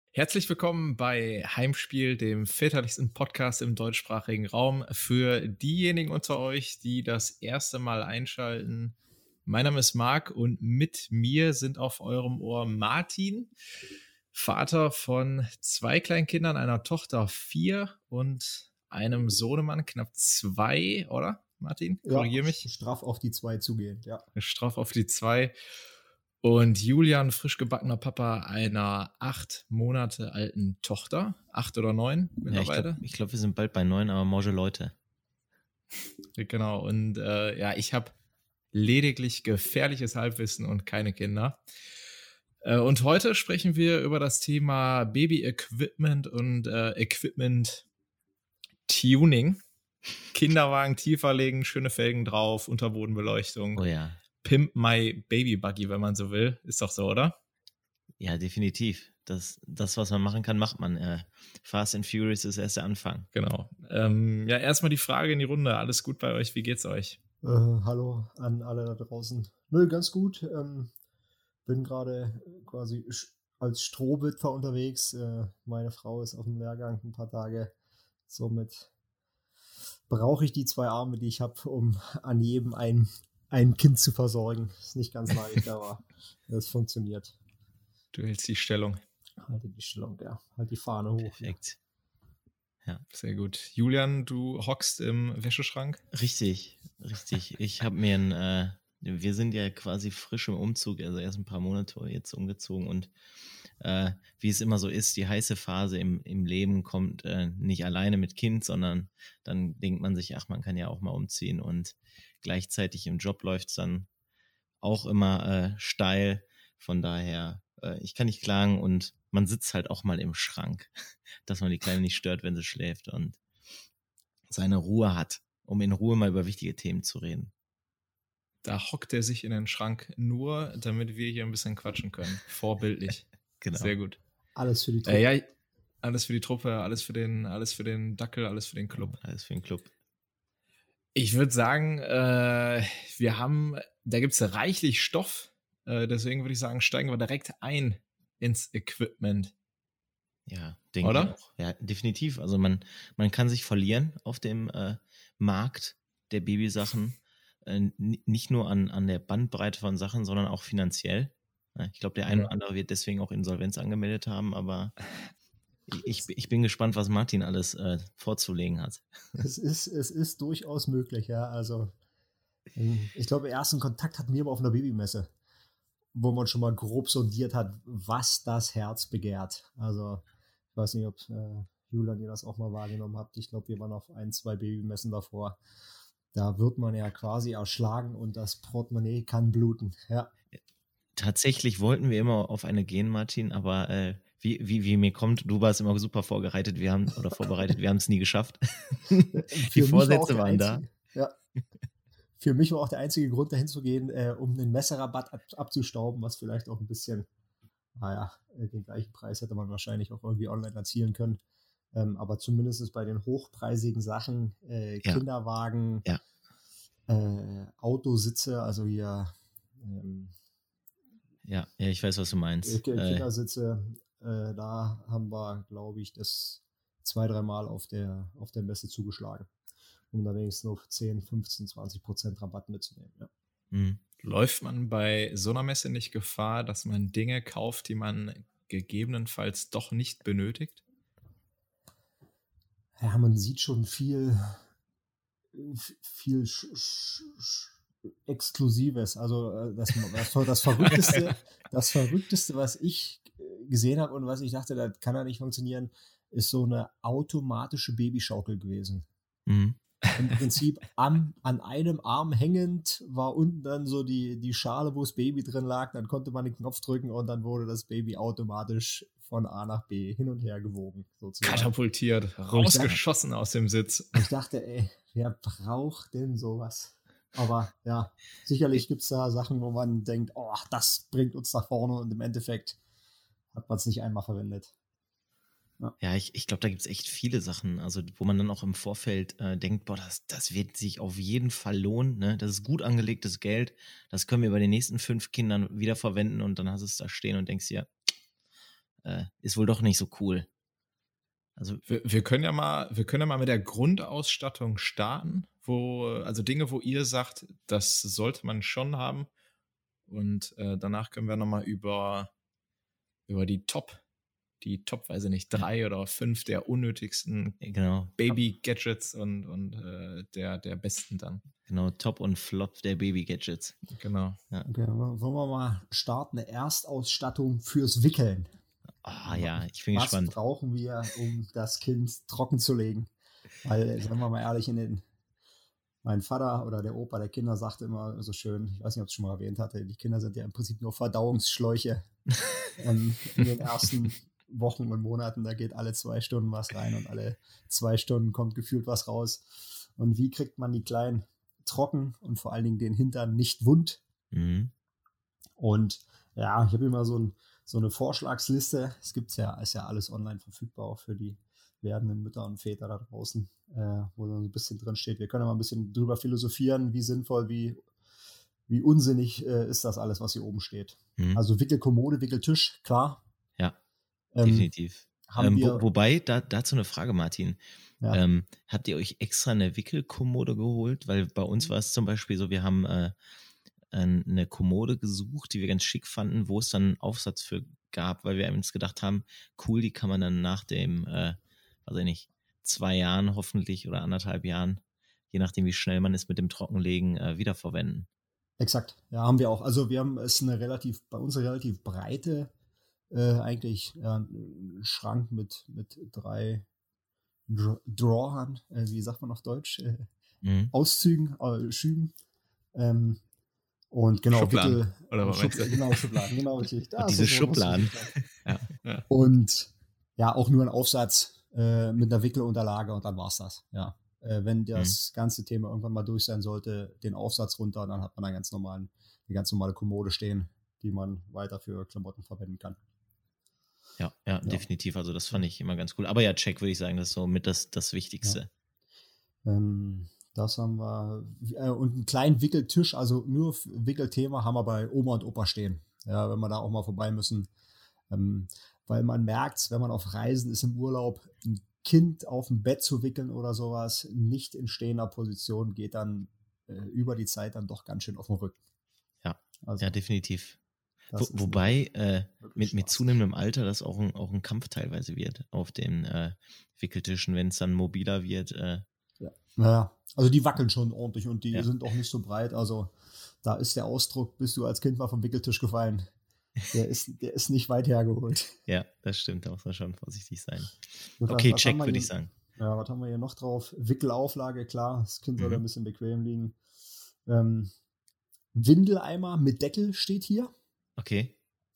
Herzlich willkommen bei Heimspiel, dem väterlichsten Podcast im deutschsprachigen Raum. Für diejenigen unter euch, die das erste Mal einschalten, mein Name ist Marc und mit mir sind auf eurem Ohr Martin, Vater von 2 Kleinkindern, einer Tochter 4 und einem Sohnemann knapp 2, oder? Martin, Ja, korrigier mich. straff auf die 2 zugehen, ja. Straff auf die 2. Und Julian, frisch gebackener Papa einer 8 Monate alten Tochter. 8 oder 9 Ja, mittlerweile. ich glaube, wir sind bald bei 9, aber Morge Leute. Genau. Und ich habe lediglich gefährliches Halbwissen und keine Kinder. Und heute sprechen wir über das Thema Baby-Equipment und Equipment-Tuning. Kinderwagen tiefer legen, schöne Felgen drauf, Unterbodenbeleuchtung. Oh ja. Pimp my Baby Buggy, wenn man so will. Ist doch so, oder? Ja, definitiv. Das, was man machen kann, macht man. Fast and Furious ist erst der Anfang. Genau. Erstmal die Frage in die Runde. Alles gut bei euch? Wie geht's euch? Hallo an alle da draußen. Nö, ganz gut. Bin gerade quasi als Strohwitwer unterwegs. Meine Frau ist auf dem Lehrgang ein paar Tage. Somit brauche ich die 2 Arme, die ich habe, um an jedem ein Kind zu versorgen. Ist nicht ganz leicht, aber es funktioniert. Du hältst die Stellung. Halte die Stellung, ja. Halt die Fahne hoch. Perfekt. Ja, sehr gut. Julian, du hockst im Wäscheschrank? Richtig. Ich habe mir wir sind ja quasi frisch im Umzug, also erst ein paar Monate jetzt umgezogen und wie es immer so ist, die heiße Phase im Leben kommt nicht alleine mit Kind, sondern dann denkt man sich, ach, man kann ja auch mal umziehen und gleichzeitig im Job läuft es dann auch immer steil. Von daher, ich kann nicht klagen und man sitzt halt auch mal im Schrank, dass man die Kleine nicht stört, wenn sie schläft und seine Ruhe hat, um in Ruhe mal über wichtige Themen zu reden. Da hockt er sich in den Schrank nur, damit wir hier ein bisschen quatschen können. Vorbildlich. Genau. Sehr gut. Alles für die Truppe. Alles für die Truppe, alles für den Dackel, alles für den Club. Alles für den Club. Ich würde sagen, da gibt es reichlich Stoff. Deswegen würde ich sagen, steigen wir direkt ein ins Equipment. Ja, denke ich auch. Ja, definitiv. Also man kann sich verlieren auf dem Markt der Babysachen. Nicht nur an der Bandbreite von Sachen, sondern auch finanziell. Ich glaube, der eine oder andere wird deswegen auch Insolvenz angemeldet haben, aber ich bin gespannt, was Martin alles vorzulegen hat. Es ist durchaus möglich, ja. Also ich glaube, ersten Kontakt hatten wir immer auf einer Babymesse, wo man schon mal grob sondiert hat, was das Herz begehrt. Also ich weiß nicht, ob Julian, ihr das auch mal wahrgenommen habt. Ich glaube, wir waren auf 1, 2 Babymessen davor. Da wird man ja quasi erschlagen und das Portemonnaie kann bluten. Ja. Tatsächlich wollten wir immer auf eine gehen, Martin, aber wie mir kommt, du warst immer super vorbereitet, wir haben es nie geschafft. Die Vorsätze waren da. Ja. Für mich war auch der einzige Grund, dahin zu gehen, um einen Messerabatt abzustauben, was vielleicht auch ein bisschen, den gleichen Preis hätte man wahrscheinlich auch irgendwie online erzielen können. Aber zumindest ist bei den hochpreisigen Sachen, Kinderwagen, Autositze, also hier ja, ich weiß, was du meinst. Kindersitze, da haben wir, glaube ich, das 2, 3 Mal auf der Messe zugeschlagen, um da wenigstens noch 10, 15, 20% Rabatt mitzunehmen. Ja. Mhm. Läuft man bei so einer Messe nicht Gefahr, dass man Dinge kauft, die man gegebenenfalls doch nicht benötigt? Ja, man sieht schon viel Exklusives. Also das Verrückteste, was ich gesehen habe und was ich dachte, das kann ja nicht funktionieren, ist so eine automatische Babyschaukel gewesen. Mhm. Im Prinzip an einem Arm hängend war unten dann so die Schale, wo das Baby drin lag. Dann konnte man den Knopf drücken und dann wurde das Baby automatisch von A nach B hin und her gewogen. Sozusagen. Katapultiert, rausgeschossen aus dem Sitz. Ich dachte, wer braucht denn sowas? Aber ja, sicherlich gibt es da Sachen, wo man denkt, oh, das bringt uns nach vorne und im Endeffekt hat man es nicht einmal verwendet. Ja, ich glaube, da gibt es echt viele Sachen, also wo man dann auch im Vorfeld denkt, boah, das wird sich auf jeden Fall lohnen, ne? Das ist gut angelegtes Geld, das können wir bei den nächsten 5 Kindern wieder verwenden und dann hast du es da stehen und denkst dir, ist wohl doch nicht so cool. Also Wir können ja mal mit der Grundausstattung starten, also Dinge, wo ihr sagt, das sollte man schon haben. Und danach können wir nochmal über die Top, weiß ich nicht, 3 oder 5 der unnötigsten genau, Baby-Gadgets und der besten dann. genau, Top und Flop der Baby-Gadgets. Genau. Ja. Okay, wollen wir mal starten, eine Erstausstattung fürs Wickeln. Ah ja, ich bin Was gespannt. brauchen wir, um das Kind trocken zu legen? Weil, sagen wir mal ehrlich, mein Vater oder der Opa der Kinder sagte immer so schön, ich weiß nicht, ob ich es schon mal erwähnt hatte, die Kinder sind ja im Prinzip nur Verdauungsschläuche. In den ersten Wochen und Monaten, da geht alle 2 Stunden was rein und alle 2 Stunden kommt gefühlt was raus. Und wie kriegt man die Kleinen trocken und vor allen Dingen den Hintern nicht wund? Mhm. Und ja, ich habe immer so eine Vorschlagsliste. Es gibt's ja, ist ja alles online verfügbar, auch für die werdenden Mütter und Väter da draußen, wo so ein bisschen drin steht. Wir können ja mal ein bisschen drüber philosophieren, wie sinnvoll, wie unsinnig ist das alles, was hier oben steht. Mhm. Also Wickelkommode, Wickeltisch, klar. Ja, definitiv. Haben wir, wobei, dazu eine Frage, Martin. ja, Habt ihr euch extra eine Wickelkommode geholt? Weil bei uns war es zum Beispiel so, wir haben eine Kommode gesucht, die wir ganz schick fanden, wo es dann einen Aufsatz für gab, weil wir uns gedacht haben, cool, die kann man dann nach dem, weiß ich nicht, 2 Jahren hoffentlich oder 1,5 Jahren, je nachdem wie schnell man ist mit dem Trockenlegen, wiederverwenden. exakt. Ja, haben wir auch. Also wir haben es bei uns eine relativ breite, eigentlich ein Schrank mit 3 Drawern, wie sagt man auf Deutsch? Auszügen, Schüben. Und genau, Schubladen, oder was meinst du? Genau, Schubladen, genau richtig. Diese Schubladen. Ja. Und ja, auch nur ein Aufsatz mit einer Wickelunterlage und dann war's das. Ja. Wenn das ganze Thema irgendwann mal durch sein sollte, den Aufsatz runter, dann hat man eine ganz normale Kommode stehen, die man weiter für Klamotten verwenden kann. Ja, definitiv. Also das fand ich immer ganz cool. Aber ja, check, würde ich sagen, das ist so mit das Wichtigste. Ja. Das haben wir. Und einen kleinen Wickeltisch, also nur Wickelthema, haben wir bei Oma und Opa stehen. Ja, wenn wir da auch mal vorbei müssen. Weil man merkt, wenn man auf Reisen ist im Urlaub, ein Kind auf dem Bett zu wickeln oder sowas, nicht in stehender Position, geht dann über die Zeit dann doch ganz schön auf den Rücken. Ja, also, ja, definitiv. das ist Wobei mit spaßig. zunehmendem Alter das auch ein Kampf teilweise wird auf den Wickeltischen, wenn es dann mobiler wird. Ja, also die wackeln schon ordentlich und die Ja. sind auch nicht so breit. Also da ist der Ausdruck, bist du als Kind mal vom Wickeltisch gefallen. Der ist nicht weit hergeholt. Ja, das stimmt, da muss man schon vorsichtig sein. Und Okay, was check, haben wir würde hier- ich sagen. Ja, was haben wir hier noch drauf? Wickelauflage, klar, das Kind soll da ein bisschen bequem liegen. Windeleimer mit Deckel steht hier. Okay.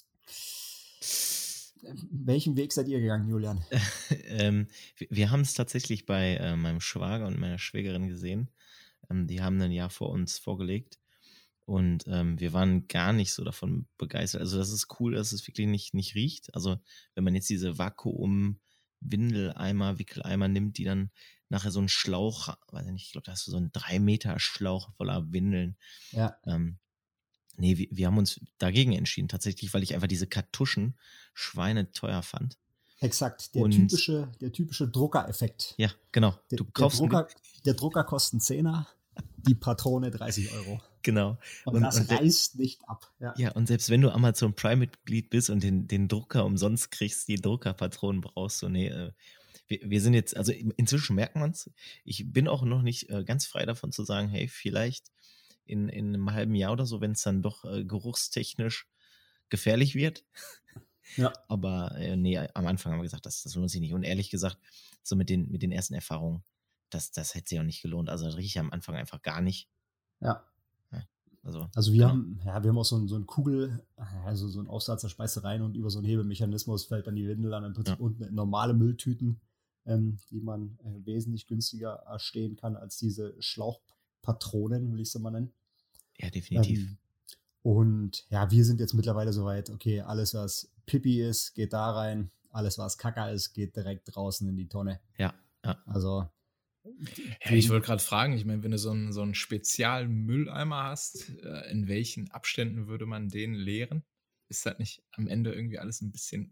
Welchen Weg seid ihr gegangen, Julian? Wir haben es tatsächlich bei meinem Schwager und meiner Schwägerin gesehen. Die haben ein Jahr vor uns vorgelegt. Und wir waren gar nicht so davon begeistert. Also das ist cool, dass es wirklich nicht riecht. Also wenn man jetzt diese Vakuum-Windeleimer, Wickeleimer nimmt, die dann nachher so einen Schlauch, weiß ich nicht, ich glaube, da hast du so einen 3 Meter Schlauch voller Windeln. Ja. Nee, wir haben uns dagegen entschieden, tatsächlich, weil ich einfach diese Kartuschen schweineteuer fand. Exakt, der typische Druckereffekt. Ja, genau. Du kaufst der Drucker kostet 10er, die Patrone 30 Euro. Genau. Und das reißt nicht ab. Ja, und selbst wenn du Amazon Prime-Mitglied bist und den Drucker umsonst kriegst, die Druckerpatronen brauchst du, wir sind jetzt, also inzwischen merken wir es, ich bin auch noch nicht ganz frei davon zu sagen, hey, vielleicht in einem halben Jahr oder so, wenn es dann doch geruchstechnisch gefährlich wird. Ja. Aber am Anfang haben wir gesagt, das lohnt sich nicht. Und ehrlich gesagt, so mit den ersten Erfahrungen, das hätte sich auch nicht gelohnt. Also das rieche ich am Anfang einfach gar nicht. Ja. Also wir haben auch so einen Kugel, also so einen Aufsatz, da speist du rein und über so einen Hebelmechanismus fällt dann die Windel an, im Prinzip unten normale Mülltüten, die man wesentlich günstiger erstehen kann als diese Schlauchpatronen, will ich sie mal nennen. Ja, definitiv. Und ja, wir sind jetzt mittlerweile soweit, okay, alles was Pipi ist, geht da rein, alles was Kaka ist, geht direkt draußen in die Tonne. Ja. Also ja, ich wollte gerade fragen, ich meine, wenn du so einen Spezialmülleimer hast, in welchen Abständen würde man den leeren? Ist das nicht am Ende irgendwie alles ein bisschen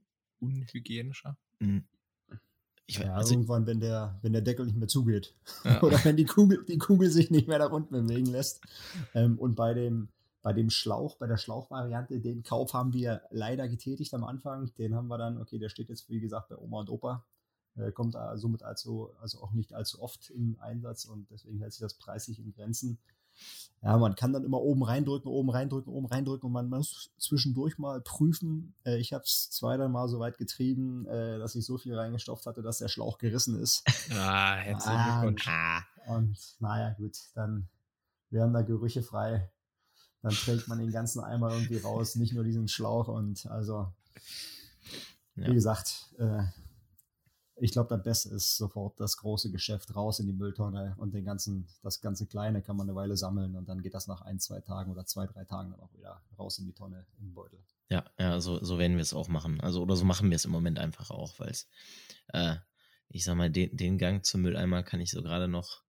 unhygienischer? Also, irgendwann, wenn der Deckel nicht mehr zugeht. Ja. Oder wenn die Kugel sich nicht mehr nach unten bewegen lässt. Und bei dem Schlauch, bei der Schlauchvariante, den Kauf haben wir leider getätigt am Anfang. Den haben wir dann, okay, der steht jetzt, wie gesagt, bei Oma und Opa. Kommt somit also auch nicht allzu oft im Einsatz und deswegen hält sich das preislich in Grenzen. Ja, man kann dann immer oben reindrücken und man muss zwischendurch mal prüfen. Ich habe es 2 dann mal so weit getrieben, dass ich so viel reingestopft hatte, dass der Schlauch gerissen ist. Herzlichen Glückwunsch. Und naja, gut, dann werden da Gerüche frei. Dann trägt man den ganzen Eimer irgendwie raus, nicht nur diesen Schlauch. Und also, wie gesagt, ich glaube, das Beste ist sofort das große Geschäft raus in die Mülltonne und das ganze Kleine kann man eine Weile sammeln und dann geht das nach 1, 2 Tagen oder 2, 3 Tagen dann auch wieder raus in die Tonne im Beutel. Ja, so werden wir es auch machen. Also, oder so machen wir es im Moment einfach auch, weil es, ich sag mal, den Gang zum Mülleimer kann ich so gerade noch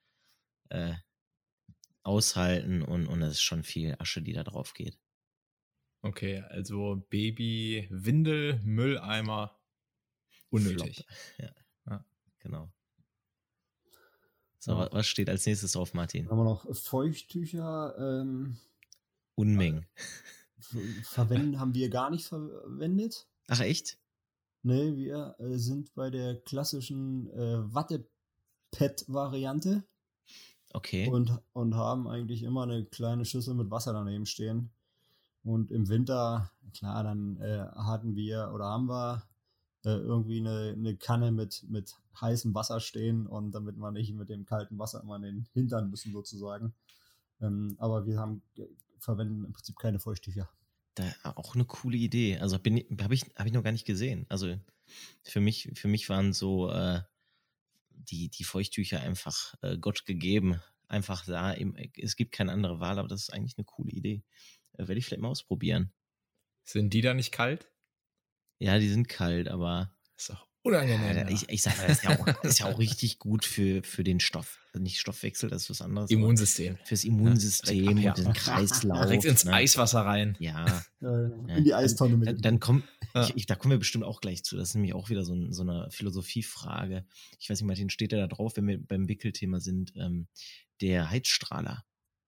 aushalten und es ist schon viel Asche, die da drauf geht. Okay, also Baby, Windel, Mülleimer, unnötig. Ja, genau. So, was steht als nächstes drauf, Martin? Dann haben wir noch Feuchttücher. Unmengen. Haben wir gar nicht verwendet. Ach, echt? Ne, wir sind bei der klassischen Wattepad-Variante. Okay. Und haben eigentlich immer eine kleine Schüssel mit Wasser daneben stehen. Und im Winter, klar, dann haben wir irgendwie eine Kanne mit heißem Wasser stehen und damit wir nicht mit dem kalten Wasser immer in den Hintern müssen sozusagen. Aber wir verwenden im Prinzip keine Feuchttücher. Auch eine coole Idee. Also hab ich noch gar nicht gesehen. Also für mich waren so die Feuchttücher einfach Gott gegeben. Einfach da, es gibt keine andere Wahl, aber das ist eigentlich eine coole Idee. Werde ich vielleicht mal ausprobieren. Sind die da nicht kalt? Ja, die sind kalt, aber ist auch unangenehm. Ich sag mal, das ist ja auch richtig gut für den nicht Stoffwechsel, das ist was anderes. Immunsystem. Fürs Immunsystem und den Kreislauf. Direkt ins Eiswasser rein. Ja. In die Eistonne mit. Da kommen wir bestimmt auch gleich zu. Das ist nämlich auch wieder so eine Philosophiefrage. Ich weiß nicht, Martin, steht da drauf, wenn wir beim Wickelthema sind, der Heizstrahler.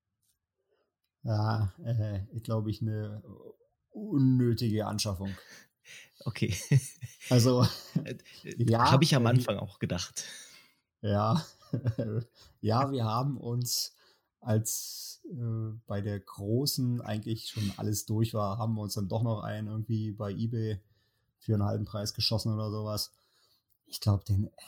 Ja, glaube ich, eine unnötige Anschaffung. Okay. Also, ja. Habe ich am Anfang auch gedacht. Ja. Ja, wir haben uns, als bei der großen eigentlich schon alles durch war, haben wir uns dann doch noch einen irgendwie bei eBay für einen halben Preis geschossen oder sowas. Ich glaube,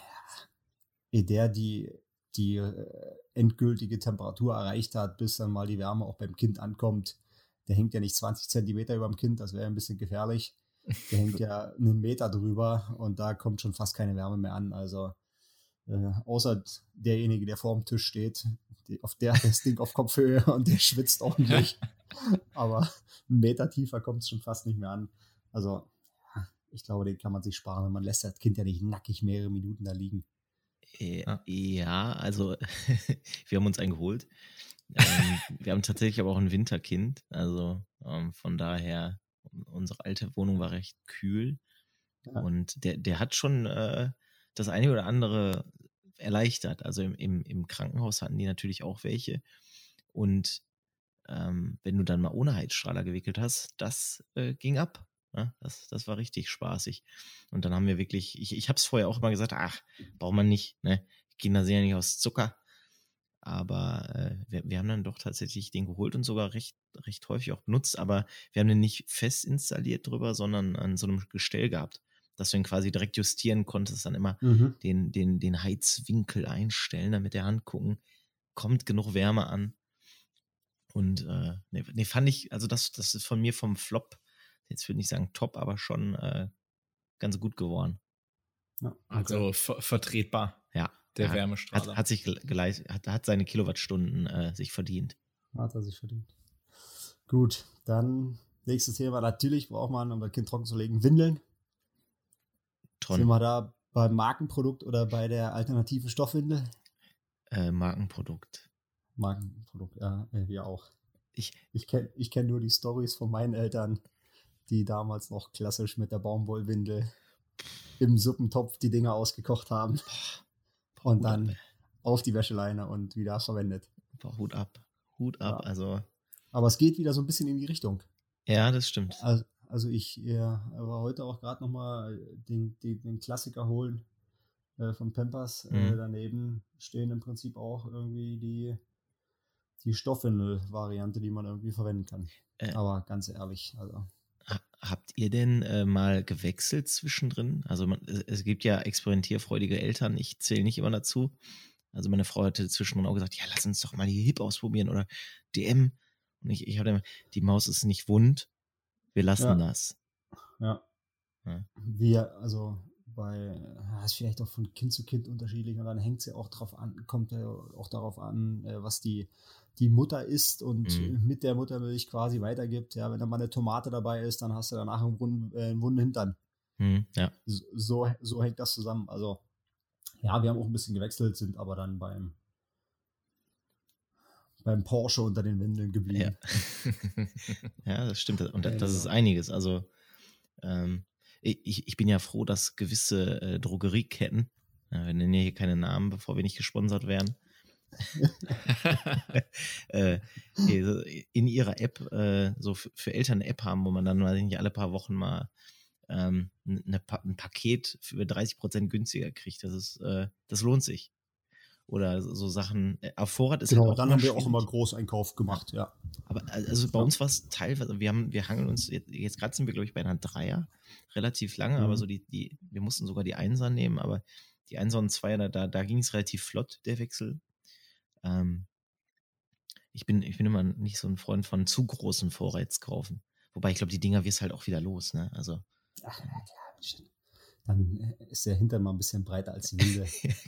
die endgültige Temperatur erreicht hat, bis dann mal die Wärme auch beim Kind ankommt, der hängt ja nicht 20 Zentimeter über dem Kind, das wäre ein bisschen gefährlich. Der hängt ja 1 Meter drüber und da kommt schon fast keine Wärme mehr an. Also außer derjenige, der vor dem Tisch steht, das Ding auf Kopfhöhe und der schwitzt ordentlich. Aber 1 Meter tiefer kommt es schon fast nicht mehr an. Also ich glaube, den kann man sich sparen. Man lässt das Kind ja nicht nackig mehrere Minuten da liegen. Ja, also wir haben uns einen geholt. Wir haben tatsächlich aber auch ein Winterkind. Also von daher, unsere alte Wohnung war recht kühl. Ja. Und der hat schon das eine oder andere erleichtert. Also im Krankenhaus hatten die natürlich auch welche. Und wenn du dann mal ohne Heizstrahler gewickelt hast, das ging ab. Ja, das war richtig spaßig. Und dann haben wir wirklich, ich habe es vorher auch immer gesagt, braucht man nicht, ne? Kinder sind ja nicht aus Zucker. Aber wir haben dann doch tatsächlich den geholt und sogar recht häufig auch benutzt. Aber wir haben den nicht fest installiert drüber, sondern an so einem Gestell gehabt, dass du ihn quasi direkt justieren konntest, dann immer den Heizwinkel einstellen, dann mit der Hand gucken, kommt genug Wärme an. Und fand ich, also das ist von mir vom Flop, jetzt würde ich nicht sagen top, aber schon ganz gut geworden. Ja, okay. Also vertretbar. Ja. Der Wärmestrahler. Hat seine Kilowattstunden sich verdient. Hat er sich verdient. Gut, dann nächstes Thema. Natürlich braucht man, um das Kind trocken zu legen, Windeln. Sind wir da beim Markenprodukt oder bei der alternativen Stoffwindel? Markenprodukt. Markenprodukt, ja, wir auch. Ich kenn nur die Storys von meinen Eltern, die damals noch klassisch mit der Baumwollwindel im Suppentopf die Dinger ausgekocht haben und dann auf die Wäscheleine und wieder verwendet. Boah, Hut ab, ja. Also. Aber es geht wieder so ein bisschen in die Richtung. Ja, das stimmt. Also ich war heute auch gerade nochmal den Klassiker holen von Pampers. Daneben stehen im Prinzip auch irgendwie die Stoffwindel-Variante, die man irgendwie verwenden kann. Aber ganz ehrlich, also. Habt ihr denn mal gewechselt zwischendrin? Also es gibt ja experimentierfreudige Eltern, ich zähle nicht immer dazu. Also meine Frau hatte zwischendrin auch gesagt, ja, lass uns doch mal die HIP ausprobieren oder DM. Und ich habe immer, die Maus ist nicht wund, wir lassen das. Ja. Ist vielleicht auch von Kind zu Kind unterschiedlich und dann hängt es ja auch kommt ja auch darauf an, was die Mutter isst und mit der Muttermilch quasi weitergibt. Ja, wenn da mal eine Tomate dabei ist, dann hast du danach einen wunden Hintern. Ja. So hängt das zusammen. Also ja, wir haben auch ein bisschen gewechselt, sind aber dann beim Porsche unter den Windeln geblieben. Ja, das stimmt. Und das ist einiges. Also ich bin ja froh, dass gewisse Drogerieketten, wir nennen ja hier keine Namen, bevor wir nicht gesponsert werden, in ihrer App so für Eltern eine App haben, wo man dann nicht alle paar Wochen mal ein Paket für 30% günstiger kriegt. Das lohnt sich. Oder so Sachen, auf Vorrat ist genau, halt auch dann haben wir auch immer Großeinkauf gemacht, ja. Aber also bei uns war es teilweise, wir hangeln uns, jetzt gerade sind wir, glaube ich, bei einer Dreier, relativ lange, aber so wir mussten sogar die Einser nehmen, aber die Einser und Zweier, da ging es relativ flott, der Wechsel. Ich bin immer nicht so ein Freund von zu großen Vorratskaufen. Wobei ich glaube, die Dinger wirst halt auch wieder los, ne? Also. Ach, ja, dann ist der Hintern mal ein bisschen breiter als die Winde.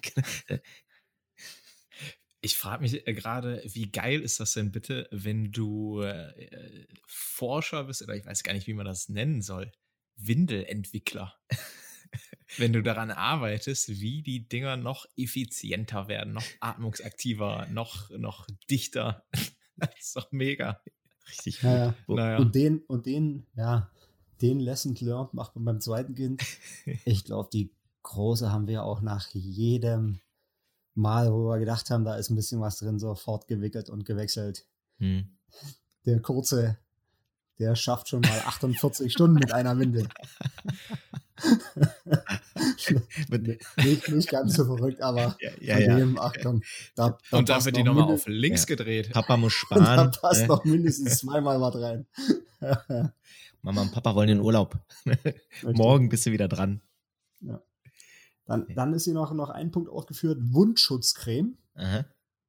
Ich frage mich gerade, wie geil ist das denn bitte, wenn du Forscher bist, oder ich weiß gar nicht, wie man das nennen soll, Windelentwickler. Wenn du daran arbeitest, wie die Dinger noch effizienter werden, noch atmungsaktiver, noch dichter. Das ist doch mega. Richtig gut. Naja. Und den Lesson learned macht man beim zweiten Kind. Ich glaube, die große haben wir auch nach jedem Mal, wo wir gedacht haben, da ist ein bisschen was drin, sofort gewickelt und gewechselt. Der kurze, der schafft schon mal 48 Stunden mit einer Windel. nicht ganz so verrückt, aber Achtung. Und dann wird die nochmal auf links gedreht. Papa muss sparen. Da passt noch mindestens zweimal was rein. Mama und Papa wollen in Urlaub. Morgen bist du wieder dran. Ja. Dann ist hier noch ein Punkt ausgeführt, Wundschutzcreme. Aha.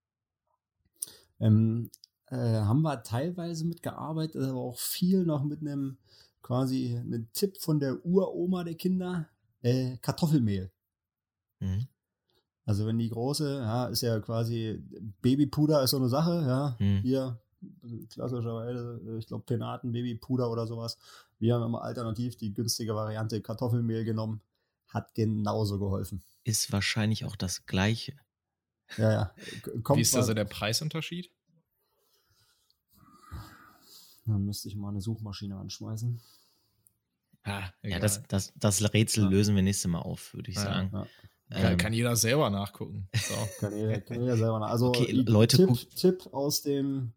Haben wir teilweise mitgearbeitet, aber auch viel noch mit einem Tipp von der Uroma der Kinder, Kartoffelmehl. Also wenn die große, ist ja quasi, Babypuder ist so eine Sache, hier klassischerweise, ich glaube Penaten, Babypuder oder sowas. Wir haben immer alternativ die günstige Variante Kartoffelmehl genommen. Hat genauso geholfen. Ist wahrscheinlich auch das Gleiche. Ja. Wie ist da so der Preisunterschied? Dann müsste ich mal eine Suchmaschine anschmeißen. Ja, das Rätsel lösen wir nächstes Mal auf, würde ich sagen. Ja. Kann jeder selber nachgucken. So. Kann jeder selber nachgucken. Also okay, Leute, Tipp aus den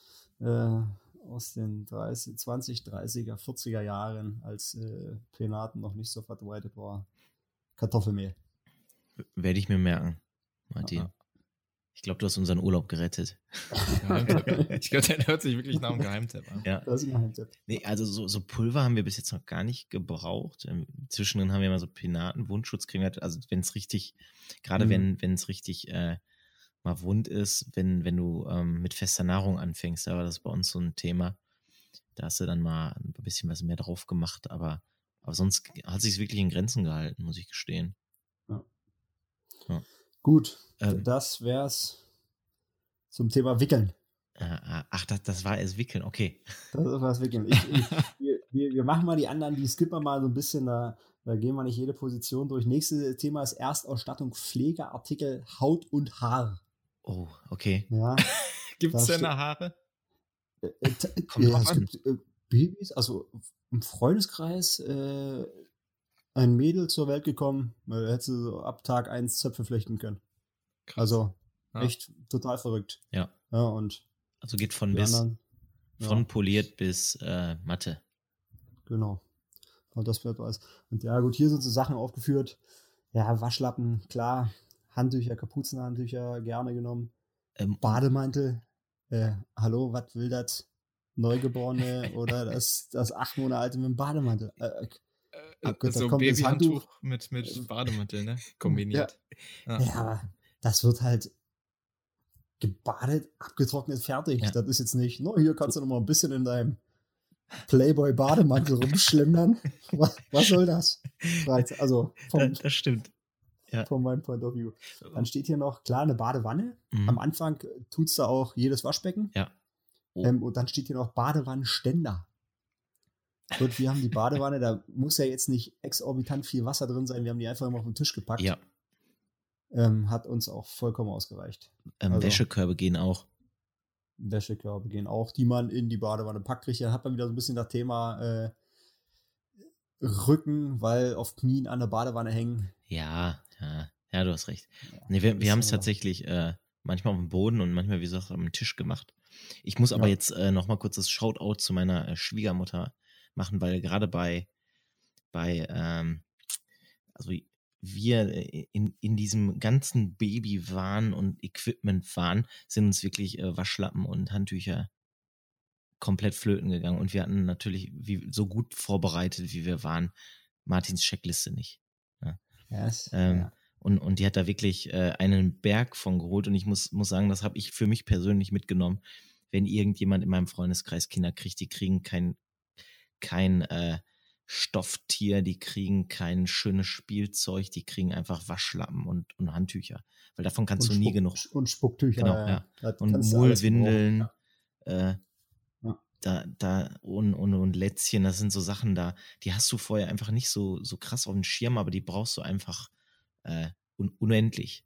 20, 30er, 40er Jahren, als Penaten noch nicht so verbreitet war. Kartoffelmehl. Werde ich mir merken, Martin. Ja. Ich glaube, du hast unseren Urlaub gerettet. Ich glaube, der hört sich wirklich nach einem Geheimtipp an. Ja. Das ist ein Geheimtipp. Nee, also so Pulver haben wir bis jetzt noch gar nicht gebraucht. Zwischendrin haben wir mal so Penaten, Wundschutzcreme. Also wenn es richtig, gerade wenn es richtig mal wund ist, wenn du mit fester Nahrung anfängst, da war das bei uns so ein Thema. Da hast du dann mal ein bisschen was mehr drauf gemacht, aber sonst hat sich es wirklich in Grenzen gehalten, muss ich gestehen. Ja. Gut, das wär's zum Thema Wickeln. Ach, das war es Wickeln, okay. Das war das Wickeln. Wir machen mal die anderen, die skippen wir mal so ein bisschen, da gehen wir nicht jede Position durch. Nächstes Thema ist Erstausstattung, Pflegeartikel, Haut und Haar. Oh, okay. Ja, gibt es denn da Haare? Es gibt Babys, also im Freundeskreis ein Mädel zur Welt gekommen, da hättest du so ab Tag 1 Zöpfe flechten können. Krass. Also Ja. echt total verrückt. Ja. Ja, und Also geht von die bis, anderen, von ja, poliert bis Matte. genau. Und das bleibt alles. Und ja, gut, hier sind so Sachen aufgeführt. Ja, Waschlappen, klar. Handtücher, Kapuzenhandtücher, gerne genommen. Bademantel. Hallo, was will das Neugeborene oder das 8 Monate alte mit dem Bademantel? Gut, da so kommt das Handtuch. Babyhandtuch mit Bademantel, ne? Kombiniert. Ja. Ja, das wird halt gebadet, abgetrocknet, fertig. Ja. Das ist jetzt nicht, hier kannst du noch mal ein bisschen in deinem Playboy-Bademantel rumschlendern. Was soll das? Also Das stimmt. Ja. von meinem Point of View. Dann steht hier noch, klar, eine Badewanne. Am Anfang tut es da auch jedes Waschbecken. Ja. Und dann steht hier noch Badewannenständer. Gut, wir haben die Badewanne, da muss ja jetzt nicht exorbitant viel Wasser drin sein. Wir haben die einfach immer auf den Tisch gepackt. Ja. Hat uns auch vollkommen ausgereicht. Wäschekörbe gehen auch. Wäschekörbe gehen auch, die man in die Badewanne packt. Hier hat man wieder so ein bisschen das Thema Rücken, weil auf Knien an der Badewanne hängen. Ja, du hast recht. Ja, nee, wir haben es tatsächlich manchmal auf dem Boden und manchmal, wie gesagt, am Tisch gemacht. Ich muss aber jetzt noch mal kurz das Shoutout zu meiner Schwiegermutter machen, weil gerade also wir in diesem ganzen Babywahn und Equipment-Wahn sind uns wirklich Waschlappen und Handtücher komplett flöten gegangen. Und wir hatten natürlich, so gut vorbereitet, wie wir waren, Martins Checkliste nicht. Ja. Yes, Und die hat da wirklich einen Berg von geholt. Und ich muss sagen, das habe ich für mich persönlich mitgenommen. Wenn irgendjemand in meinem Freundeskreis Kinder kriegt, die kriegen kein Stofftier, die kriegen kein schönes Spielzeug, die kriegen einfach Waschlappen und Handtücher. Weil davon kannst du nie genug. Und Spucktücher. Genau, ja. Und Mullwindeln, und Lätzchen, das sind so Sachen da, die hast du vorher einfach nicht so krass auf dem Schirm, aber die brauchst du einfach unendlich.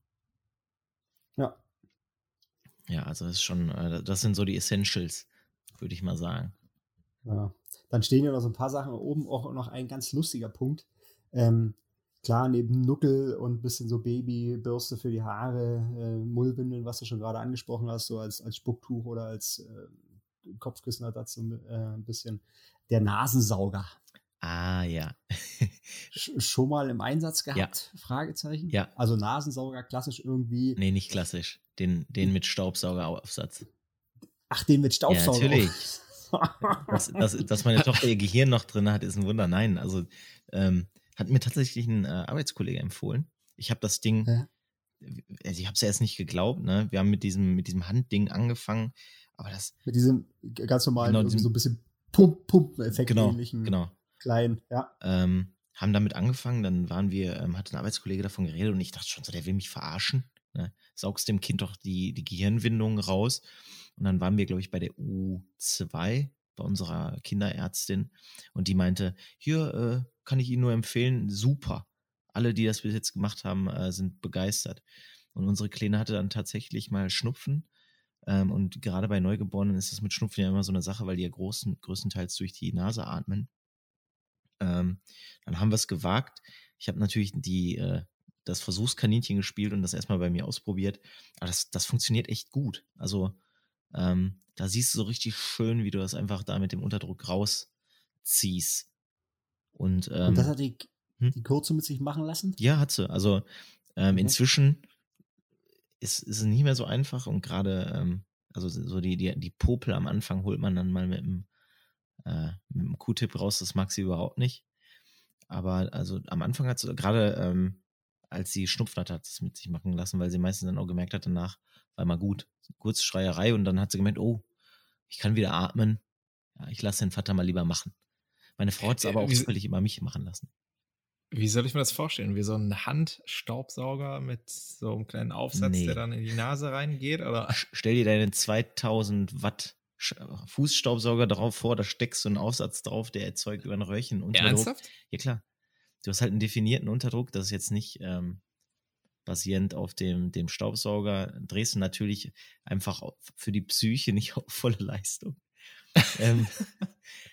Ja. Ja, also das ist schon, das sind so die Essentials, würde ich mal sagen. Ja. Dann stehen ja noch so ein paar Sachen oben, auch noch ein ganz lustiger Punkt. Klar, neben Nuckel und ein bisschen so Babybürste für die Haare, Mullwindeln, was du schon gerade angesprochen hast, so als Spucktuch oder als Kopfkissen hat dazu ein bisschen der Nasensauger. Ah, ja. Schon mal im Einsatz gehabt? Ja. Fragezeichen? Ja. Also Nasensauger klassisch irgendwie. Nee, nicht klassisch. Den mit Staubsaugeraufsatz. Ach, den mit Staubsauger. Ja, natürlich. Dass meine Tochter ihr Gehirn noch drin hat, ist ein Wunder. Nein, also hat mir tatsächlich ein Arbeitskollege empfohlen. Ich habe das Ding, also ich habe es ja erst nicht geglaubt, ne? Wir haben mit diesem Handding angefangen, aber das... Mit diesem ganz normalen, so ein bisschen Pumpen-Effekt ähnlichen. Genau. Klein, ja. Haben damit angefangen, dann hatte ein Arbeitskollege davon geredet und ich dachte schon so, der will mich verarschen. Ne? Saugst dem Kind doch die Gehirnwindung raus. Und dann waren wir, glaube ich, bei der U2, bei unserer Kinderärztin. Und die meinte, hier kann ich Ihnen nur empfehlen, super. Alle, die das bis jetzt gemacht haben, sind begeistert. Und unsere Kleine hatte dann tatsächlich mal Schnupfen. Und gerade bei Neugeborenen ist das mit Schnupfen ja immer so eine Sache, weil die ja größtenteils durch die Nase atmen. Dann haben wir es gewagt. Ich habe natürlich das Versuchskaninchen gespielt und das erstmal bei mir ausprobiert. Aber das funktioniert echt gut. Also da siehst du so richtig schön, wie du das einfach da mit dem Unterdruck rausziehst. Und das hat die Kurze mit sich machen lassen? Ja, hat sie. Also inzwischen ist es nicht mehr so einfach und gerade also so die Popel am Anfang holt man dann mal mit dem Q-Tip raus, das mag sie überhaupt nicht. Aber also am Anfang hat sie gerade, als sie Schnupfen hat es mit sich machen lassen, weil sie meistens dann auch gemerkt hat, danach war mal gut. Kurz Schreierei und dann hat sie gemerkt, oh, ich kann wieder atmen. Ja, ich lasse den Vater mal lieber machen. Meine Frau hat es aber auch zufällig immer mich machen lassen. Wie soll ich mir das vorstellen? Wie so ein Handstaubsauger mit so einem kleinen Aufsatz, der dann in die Nase reingeht? Oder? Stell dir deinen 2000 Watt Fußstaubsauger drauf vor, da steckst du einen Aufsatz drauf, der erzeugt über ein Röhrchen Unterdruck. Ernsthaft? Ja, klar. Du hast halt einen definierten Unterdruck, das ist jetzt nicht basierend auf dem Staubsauger. Drehst du natürlich einfach für die Psyche nicht auf volle Leistung.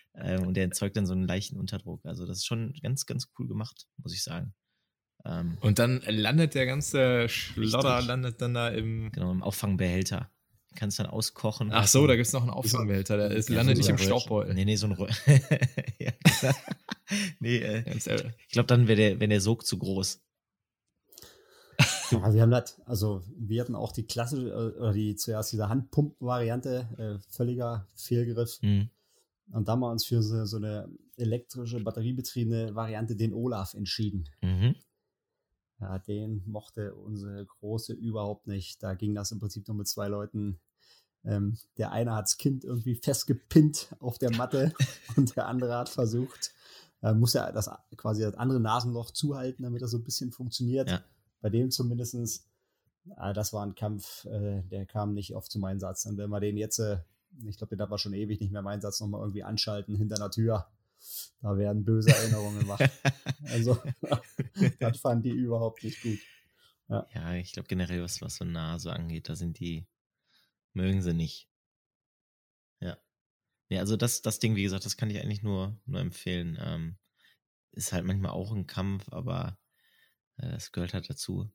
Und der erzeugt dann so einen leichten Unterdruck. Also das ist schon ganz, ganz cool gemacht, muss ich sagen. Und dann landet der ganze Schlodder Richtig. landet dann da im. Genau, im Auffangbehälter. Kannst dann auskochen. Ach so, da gibt es noch einen Auffangbehälter. Der landet nicht im Staubbeutel. Nee, so ein ja, genau. Nee, Ganz ich glaube, dann wäre der Sog zu groß. Ja, wir haben das, also wir hatten auch die klassische, oder zuerst diese Handpumpen-Variante, völliger Fehlgriff. Mhm. Und da haben wir uns für so eine elektrische, batteriebetriebene Variante, den Olaf, entschieden. Mhm. Ja, den mochte unsere Große überhaupt nicht. Da ging das im Prinzip nur mit 2 Leuten. Der eine hat das Kind irgendwie festgepinnt auf der Matte und der andere hat versucht, muss ja quasi das andere Nasenloch zuhalten, damit das so ein bisschen funktioniert. Ja. Bei dem zumindest, das war ein Kampf, der kam nicht oft zum Einsatz. Und wenn wir den jetzt, ich glaube, den hat man schon ewig nicht mehr im Einsatz, nochmal irgendwie anschalten hinter einer Tür, da werden böse Erinnerungen wach. Also, das fand die überhaupt nicht gut. Ja, ich glaube generell, was so Nase angeht, mögen sie nicht. Ja. Ja, also das Ding, wie gesagt, das kann ich eigentlich nur empfehlen. Ist halt manchmal auch ein Kampf, aber das gehört halt dazu.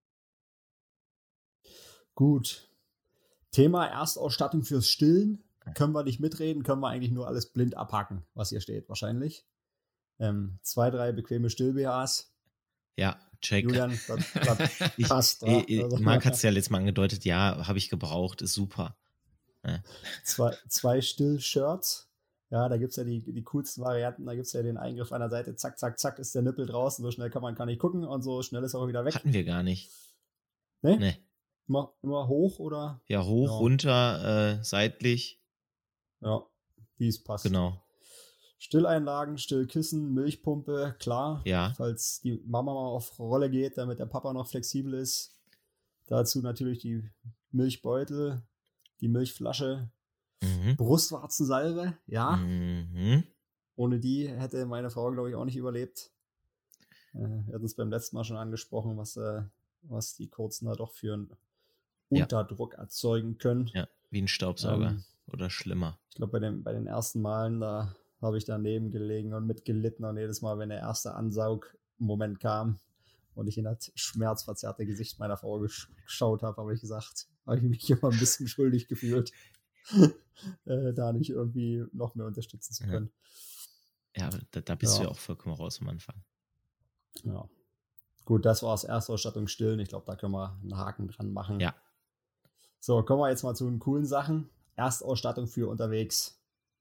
Gut. Thema Erstausstattung fürs Stillen. Können wir nicht mitreden, können wir eigentlich nur alles blind abhaken, was hier steht, wahrscheinlich. 2, 3 bequeme Still-BHs. Ja, check. Julian, das passt. Marc hat es ja letztes Mal angedeutet, ja, habe ich gebraucht, ist super. Ja. 2 Still-Shirts. Ja, da gibt es ja die coolsten Varianten. Da gibt es ja den Eingriff an der Seite, zack, zack, zack, ist der Nippel draußen. So schnell kann man gar nicht gucken und so schnell ist er auch wieder weg. Hatten wir gar nicht. Nee? Immer hoch oder? Ja, hoch, runter, seitlich. Ja, wie es passt. Genau. Stilleinlagen, Stillkissen, Milchpumpe, klar. Ja. Falls die Mama mal auf Rolle geht, damit der Papa noch flexibel ist. Dazu natürlich die Milchbeutel, die Milchflasche, Brustwarzensalbe, ja. Mhm. Ohne die hätte meine Frau, glaube ich, auch nicht überlebt. Wir hatten es beim letzten Mal schon angesprochen, was die Kurzen da doch für einen Unterdruck erzeugen können. Ja, wie ein Staubsauger oder schlimmer. Ich glaube, bei den ersten Malen, da habe ich daneben gelegen und mitgelitten. Und jedes Mal, wenn der erste Ansaugmoment kam und ich in das schmerzverzerrte Gesicht meiner Frau geschaut habe, habe ich mich immer ein bisschen schuldig gefühlt, da nicht irgendwie noch mehr unterstützen zu können. Ja, da bist du ja auch vollkommen raus am Anfang. Ja. Gut, das war das Erstausstattung Stillen. Ich glaube, da können wir einen Haken dran machen. Ja. So, kommen wir jetzt mal zu den coolen Sachen. Erstausstattung für unterwegs.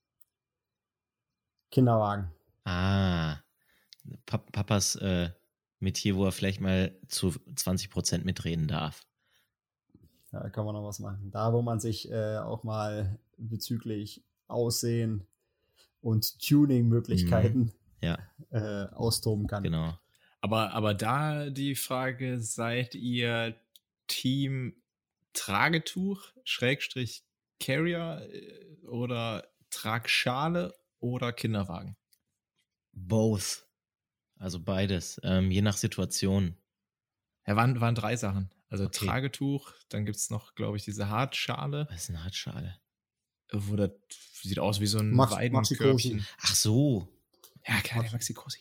Kinderwagen. Papas Metier, wo er vielleicht mal zu 20% mitreden darf. Ja, da kann man noch was machen. Da, wo man sich auch mal bezüglich Aussehen und Tuning-Möglichkeiten austoben kann. Genau. Aber da die Frage, seid ihr Team Tragetuch, Schrägstrich Carrier oder Tragschale oder Kinderwagen? Both. Also beides. Je nach Situation. Ja, waren 3 Sachen. Also okay. Tragetuch, dann gibt es noch, glaube ich, diese Hartschale. Was ist eine Hartschale? Wo das sieht aus wie so ein Weidenkörbchen. Ach so. Ja, klar, der Maxi-Cosi.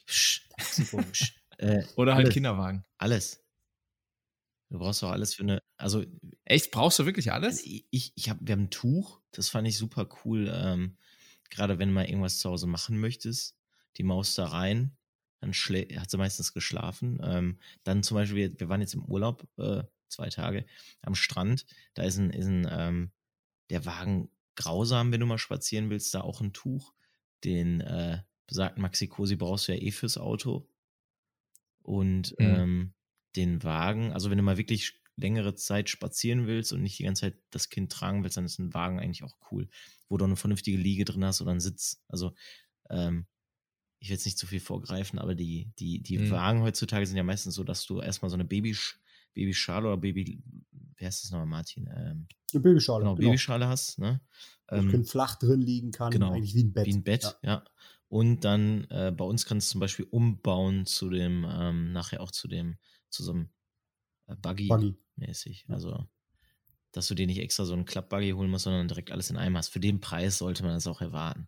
Oder halt Kinderwagen. Alles. Du brauchst auch alles für eine, also. Echt? Brauchst du wirklich alles? Wir haben ein Tuch, das fand ich super cool. Gerade wenn du mal irgendwas zu Hause machen möchtest, die Maus da rein, dann hat sie meistens geschlafen. Dann zum Beispiel, wir waren jetzt im Urlaub 2 Tage am Strand, da ist der Wagen grausam, wenn du mal spazieren willst, da auch ein Tuch. Den besagten Maxi-Cosi brauchst du ja fürs Auto. Und den Wagen, also wenn du mal wirklich längere Zeit spazieren willst und nicht die ganze Zeit das Kind tragen willst, dann ist ein Wagen eigentlich auch cool, wo du eine vernünftige Liege drin hast oder einen Sitz. Also ich will jetzt nicht zu viel vorgreifen, aber die Wagen heutzutage sind ja meistens so, dass du erstmal so eine Babyschale oder wie heißt das nochmal, Martin? Eine Babyschale. Genau, Babyschale hast, ne? Flach drin liegen kann, genau, eigentlich wie ein Bett. Wie ein Bett, ja. Und dann bei uns kannst du zum Beispiel umbauen zu dem, nachher auch zu so einem Buggy-mäßig. Also, dass du dir nicht extra so einen Klappbuggy holen musst, sondern direkt alles in einem hast. Für den Preis sollte man das auch erwarten.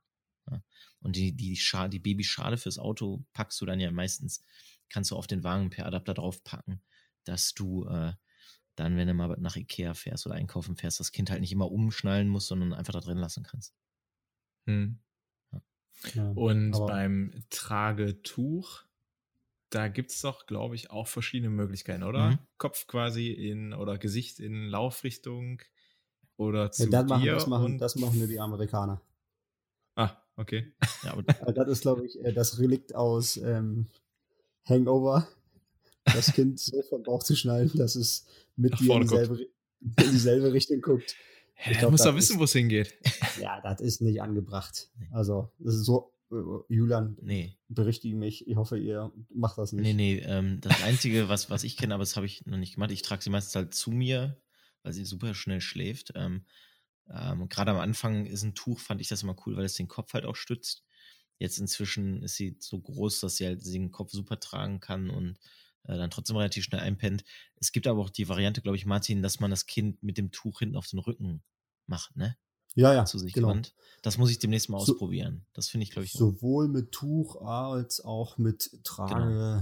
Ja. Und die Babyschale fürs Auto packst du dann ja meistens, kannst du auf den Wagen per Adapter draufpacken, dass du dann, wenn du mal nach Ikea fährst oder einkaufen fährst, das Kind halt nicht immer umschnallen musst, sondern einfach da drin lassen kannst. Hm. Ja. Ja, Und aber beim Tragetuch, da gibt es doch, glaube ich, auch verschiedene Möglichkeiten, oder? Mhm. Kopf quasi oder Gesicht in Laufrichtung oder zu das dir machen nur die Amerikaner. Okay. Ja, aber Das ist, glaube ich, das Relikt aus Hangover, das Kind so vom Bauch zu schnallen, dass es mit Nach dir in vorne dieselbe Richtung guckt. Ja, Ich du glaub, musst das doch wissen, ist- wo es hingeht. Ja, das ist nicht angebracht. Nee. Also, das ist so, Julian, nee. berichtige mich. Ich hoffe, ihr macht das nicht. Nee, das Einzige, was ich kenne, aber das habe ich noch nicht gemacht, ich trage sie meistens halt zu mir, weil sie super schnell schläft. Gerade am Anfang ist ein Tuch, fand ich das immer cool, weil es den Kopf halt auch stützt. Jetzt inzwischen ist sie so groß, dass sie halt den Kopf super tragen kann und dann trotzdem relativ schnell einpennt. Es gibt aber auch die Variante, glaube ich, Martin, dass man das Kind mit dem Tuch hinten auf den Rücken macht, ne? Ja, Zu sich genau. gewandt. Das muss ich demnächst mal So- ausprobieren. Das finde ich, glaube ich, auch. Sowohl mit Tuch als auch mit Trage,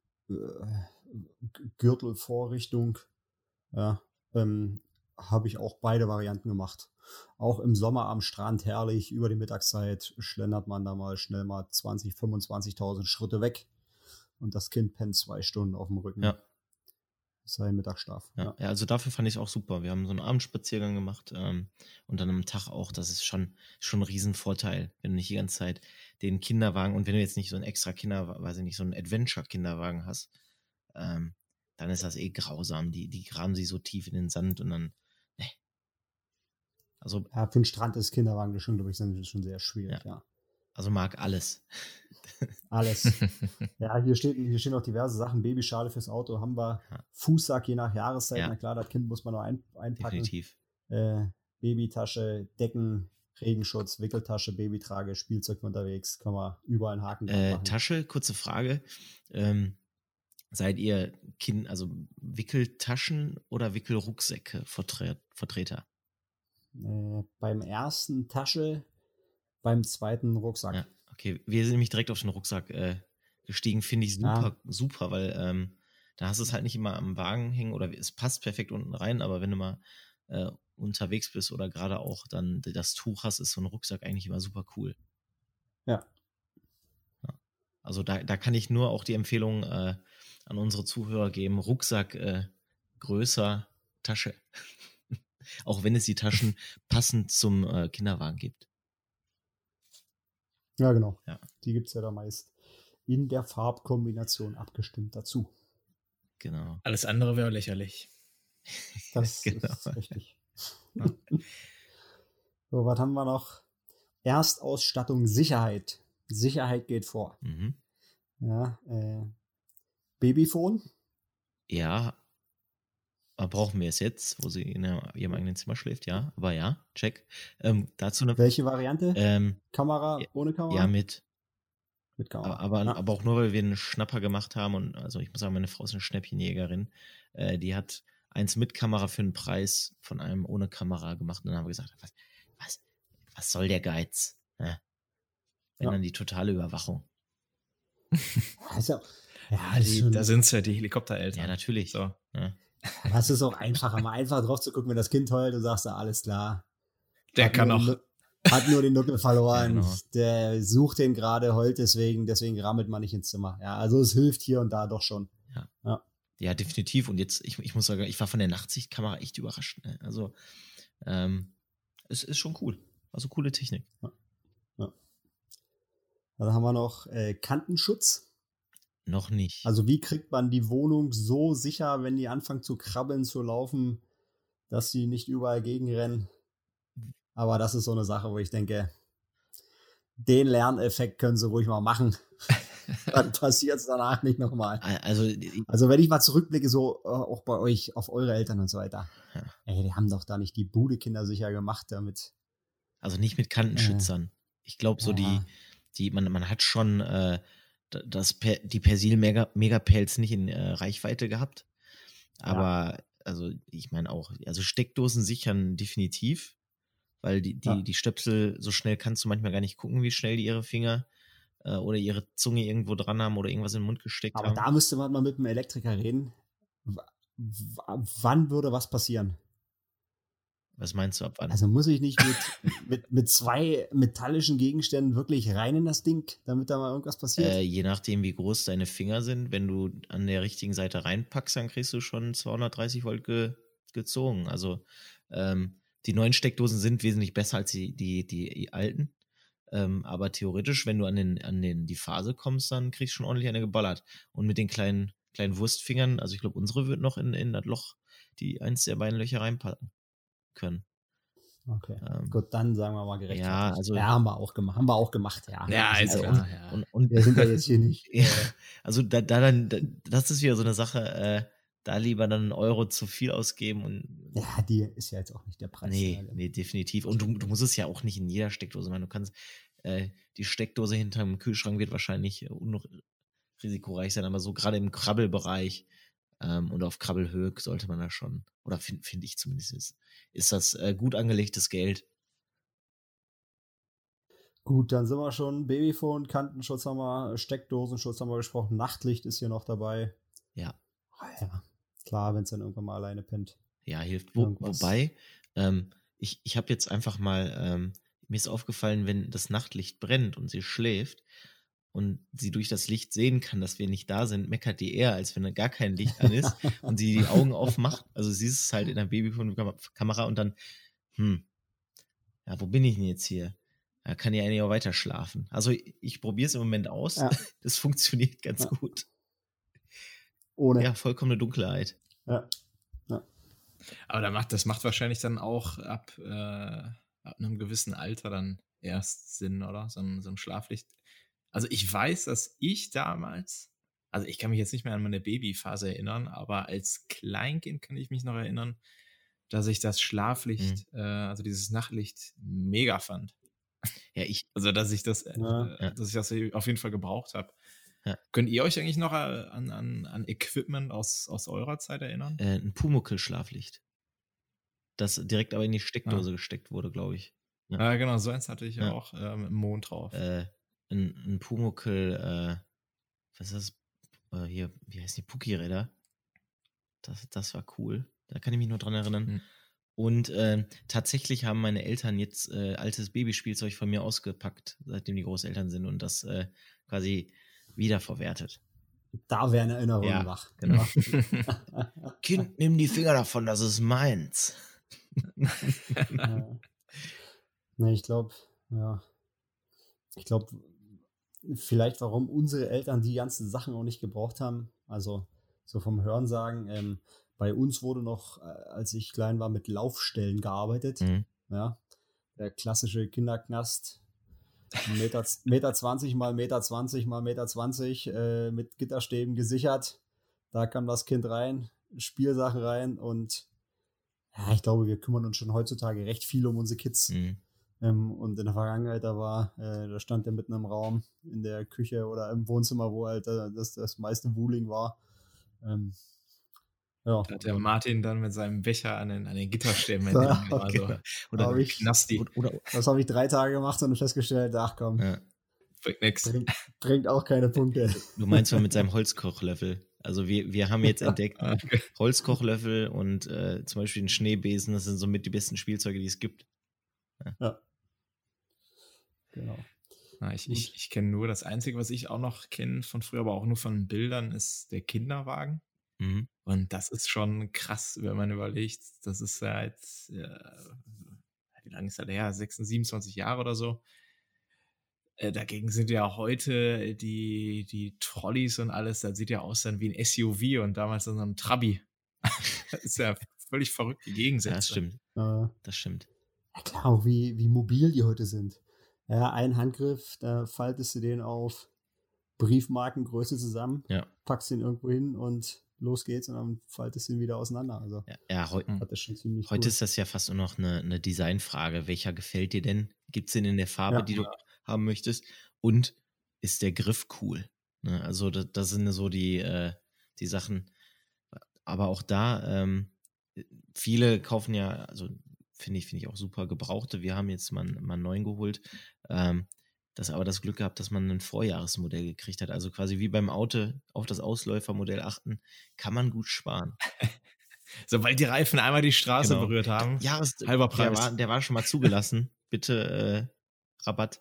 Gürtelvorrichtung. Ja, habe ich auch beide Varianten gemacht. Auch im Sommer am Strand herrlich, über die Mittagszeit schlendert man da mal schnell mal 20.000, 25.000 Schritte weg und das Kind pennt 2 Stunden auf dem Rücken. Ja. Sein Mittagsschlaf. Ja, also dafür fand ich es auch super. Wir haben so einen Abendspaziergang gemacht und dann am Tag auch. Das ist schon ein Riesenvorteil, wenn du nicht die ganze Zeit den Kinderwagen und wenn du jetzt nicht so einen extra weiß ich nicht, so einen Adventure-Kinderwagen hast, dann ist das grausam. Die graben sie so tief in den Sand und dann, ne. Also, Ja, für den Strand ist Kinderwagen das schon, glaube ich, schon sehr schwierig, ja. also mag alles. Alles. Ja, hier stehen auch diverse Sachen. Babyschale fürs Auto haben wir. Ja. Fußsack je nach Jahreszeit. Ja. Na klar, das Kind muss man noch einpacken. Definitiv. Babytasche, Decken, Regenschutz, Wickeltasche, Babytrage, Spielzeug für unterwegs. Kann man überall einen Haken dran machen. Tasche, kurze Frage. Seid ihr also Wickeltaschen oder Wickelrucksäcke Vertreter? Beim ersten Tasche, beim zweiten Rucksack. Ja, okay. Wir sind nämlich direkt auf den Rucksack gestiegen, finde ich super, weil da hast du es halt nicht immer am Wagen hängen oder es passt perfekt unten rein, aber wenn du mal unterwegs bist oder gerade auch dann das Tuch hast, ist so ein Rucksack eigentlich immer super cool. Ja. Also da kann ich nur auch die Empfehlung an unsere Zuhörer geben, Rucksack größer, Tasche. Auch wenn es die Taschen passend zum Kinderwagen gibt. Ja, genau. Ja. Die gibt es ja da meist in der Farbkombination abgestimmt dazu. Genau. Alles andere wäre lächerlich. Das Genau. ist richtig. Ja. So, was haben wir noch? Erstausstattung, Sicherheit. Sicherheit geht vor. Mhm. Ja, Babyphone. Ja, aber brauchen wir es jetzt, wo sie in ihrem eigenen Zimmer schläft? Ja, aber ja, check. Dazu eine. Welche Variante? Kamera, ja, ohne Kamera? Ja, mit Kamera. Aber auch nur, weil wir einen Schnapper gemacht haben und also ich muss sagen, meine Frau ist eine Schnäppchenjägerin. Die hat eins mit Kamera für einen Preis von einem ohne Kamera gemacht und dann haben wir gesagt, was soll der Geiz? Ja. Wenn dann die totale Überwachung. Also, da sind es ja die Helikoptereltern. Ja, natürlich. So. Ja. Das ist auch einfacher, mal einfach drauf zu gucken, wenn das Kind heult, du sagst, alles klar. Der kann auch. Hat nur den Nuckel verloren. Ja, genau. Der sucht den gerade, heult deswegen rammelt man nicht ins Zimmer. Ja, also es hilft hier und da doch schon. Ja, definitiv. Und jetzt, ich muss sagen, ich war von der Nachtsichtkamera echt überrascht. Ne? Also, es ist schon cool. Also, coole Technik. Ja. Dann haben wir noch Kantenschutz. Noch nicht. Also, wie kriegt man die Wohnung so sicher, wenn die anfangen zu krabbeln, zu laufen, dass sie nicht überall gegenrennen? Aber das ist so eine Sache, wo ich denke, den Lerneffekt können sie ruhig mal machen. Dann passiert es danach nicht nochmal. Also wenn ich mal zurückblicke, so auch bei euch, auf eure Eltern und so weiter. Ja. Ey, die haben doch da nicht die Bude kindersicher gemacht damit. Also nicht mit Kantenschützern. Ich glaube, so man hat schon die Persil Megapels nicht in Reichweite gehabt. Aber also ich meine auch, also Steckdosen sichern definitiv. weil die Stöpsel, so schnell kannst du manchmal gar nicht gucken, wie schnell die ihre Finger oder ihre Zunge irgendwo dran haben oder irgendwas in den Mund gesteckt Aber haben. da müsste man mal mit dem Elektriker reden. Wann würde was passieren? Was meinst du, ab wann? Also muss ich nicht mit 2 metallischen Gegenständen wirklich rein in das Ding, damit da mal irgendwas passiert? Je nachdem, wie groß deine Finger sind, wenn du an der richtigen Seite reinpackst, dann kriegst du schon 230 Volt gezogen. Also die neuen Steckdosen sind wesentlich besser als die alten. Aber theoretisch, wenn du an die Phase kommst, dann kriegst du schon ordentlich eine geballert. Und mit den kleinen Wurstfingern, also ich glaube, unsere wird noch in das Loch, eins der beiden Löcher reinpacken können. Okay, gut, dann sagen wir mal gerechtfertigt. Ja, also, haben wir auch gemacht, ja. Ja, also klar. ja. Und wir sind ja jetzt hier nicht. Also das ist wieder so eine Sache, da lieber dann einen Euro zu viel ausgeben und. Ja, die ist ja jetzt auch nicht der Preis. Nee, definitiv. Und du musst es ja auch nicht in jeder Steckdose machen. Du kannst, die Steckdose hinterm Kühlschrank wird wahrscheinlich risikoreich sein, aber so gerade im Krabbelbereich und auf Krabbelhöhe sollte man da schon, oder finde ich zumindest, ist das gut angelegtes Geld. Gut, dann sind wir schon. Babyphone, Kantenschutz haben wir, Steckdosenschutz haben wir gesprochen, Nachtlicht ist hier noch dabei. Ja. Ja, klar, wenn es dann irgendwann mal alleine pennt. Ja, hilft. Wobei, ich habe jetzt einfach mal, mir ist aufgefallen, wenn das Nachtlicht brennt und sie schläft und sie durch das Licht sehen kann, dass wir nicht da sind, meckert die eher, als wenn da gar kein Licht an ist und sie die Augen aufmacht. Also sie ist es halt in der Babyphone-Kamera und dann, ja, wo bin ich denn jetzt hier? Da kann die eigentlich auch weiter schlafen. Also ich probiere es im Moment aus. Ja. Das funktioniert ganz gut. Ohne. Ja, vollkommene Dunkelheit. Ja. Aber das macht wahrscheinlich dann auch ab einem gewissen Alter dann erst Sinn, oder? So ein Schlaflicht. Also ich weiß, dass ich damals, also ich kann mich jetzt nicht mehr an meine Babyphase erinnern, aber als Kleinkind kann ich mich noch erinnern, dass ich das Schlaflicht, also dieses Nachtlicht, mega fand. Ja, dass ich das auf jeden Fall gebraucht habe. Ja. Könnt ihr euch eigentlich noch an Equipment aus eurer Zeit erinnern? Ein Pumuckl-Schlaflicht. Das direkt aber in die Steckdose gesteckt wurde, glaube ich. Ja, genau, so eins hatte ich auch im Mond drauf. Ein Pumuckl, was ist das? Hier, wie heißt die? Pucki-Räder. Das war cool. Da kann ich mich nur dran erinnern. Und tatsächlich haben meine Eltern jetzt altes Babyspielzeug von mir ausgepackt, seitdem die Großeltern sind und das quasi wiederverwertet. Da wäre eine Erinnerung wach. Genau. Kind, nimm die Finger davon, das ist meins. Nee, ich glaube, vielleicht warum unsere Eltern die ganzen Sachen auch nicht gebraucht haben, also so vom Hörensagen, bei uns wurde noch, als ich klein war, mit Laufstellen gearbeitet. Ja, der klassische Kinderknast, 1,20 Meter mal 1,20 Meter mal 1,20 Meter mit Gitterstäben gesichert. Da kam das Kind rein, Spielsachen rein und ja, ich glaube, wir kümmern uns schon heutzutage recht viel um unsere Kids. Und in der Vergangenheit, da stand er mitten im Raum, in der Küche oder im Wohnzimmer, wo halt das meiste Wuling war. Da hat der Martin dann mit seinem Becher an den Gitterstäben oder Knasti. Das habe ich 3 Tage gemacht und festgestellt, ach komm, bringt nichts. Bringt auch keine Punkte. Du meinst mal mit seinem Holzkochlöffel. Also wir haben jetzt entdeckt, Holzkochlöffel und zum Beispiel den Schneebesen, das sind somit die besten Spielzeuge, die es gibt. Ja. Genau. Ich kenne nur, das Einzige, was ich auch noch kenne von früher, aber auch nur von Bildern, ist der Kinderwagen. Und das ist schon krass, wenn man überlegt, das ist seit, wie lange ist das her? 26 Jahre oder so. Dagegen sind ja heute die Trolleys und alles, das sieht ja aus dann wie ein SUV und damals dann so ein Trabi. Das ist ja völlig verrückt, die Gegensätze. Das stimmt. Ja klar, auch wie mobil die heute sind. Ja, ein Handgriff, da faltest du den auf Briefmarkengröße zusammen, packst ihn irgendwo hin und los geht's und dann faltest du ihn wieder auseinander. Also heute ist das ja fast nur noch eine Designfrage. Welcher gefällt dir denn? Gibt es den in der Farbe, die du haben möchtest? Und ist der Griff cool? Ne? Also das sind so die Sachen. Aber auch da, viele kaufen ja, also finde ich auch super. Gebrauchte, wir haben jetzt mal einen neuen geholt. Aber das Glück gehabt, dass man ein Vorjahresmodell gekriegt hat. Also quasi wie beim Auto auf das Ausläufermodell achten, kann man gut sparen. Sobald die Reifen einmal die Straße Genau. berührt haben, halber Preis. Der war schon mal zugelassen. Bitte Rabatt.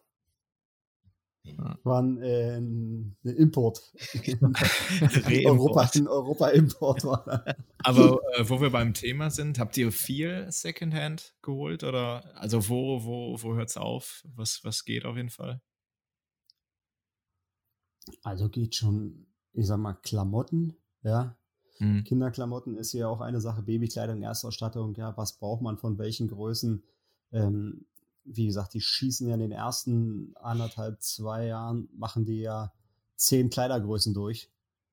War ein Import. Reimport. Ein Europa-Import war das. Aber wo wir beim Thema sind, habt ihr viel Secondhand geholt? Oder also wo hört es auf? Was geht auf jeden Fall? Also geht schon, ich sag mal, Klamotten, ja. Mhm. Kinderklamotten ist ja auch eine Sache, Babykleidung, Erstausstattung, ja, was braucht man von welchen Größen? Wie gesagt, die schießen ja in den ersten 1,5, 2 Jahren, machen die ja 10 Kleidergrößen durch.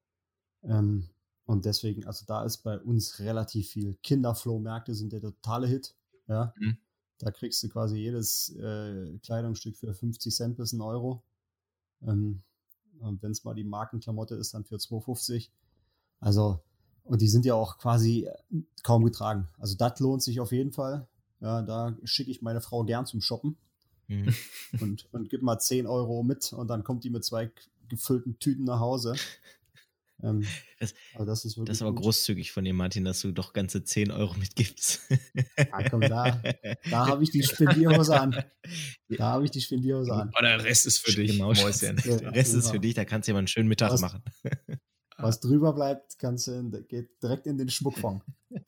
Und deswegen, also da ist bei uns relativ viel. Kinderflohmärkte sind der totale Hit, ja. Mhm. Da kriegst du quasi jedes Kleidungsstück für 50 Cent bis 1 Euro. Und wenn es mal die Markenklamotte ist, dann für 2,50. Also, und die sind ja auch quasi kaum getragen. Also das lohnt sich auf jeden Fall. Ja, da schicke ich meine Frau gern zum Shoppen. Mhm. und gib mal 10 Euro mit und dann kommt die mit 2 gefüllten Tüten nach Hause. Also das ist wirklich. Das ist aber gut. Großzügig von dir, Martin, dass du doch ganze 10 Euro mitgibst. Komm, da habe ich die Spendierhose an. Und der Rest ist für dich, genau, Mäuschen. Der Rest ist für dich, da kannst du ja mal einen schönen Mittag machen. Was drüber bleibt, geht direkt in den Schmuckfonds.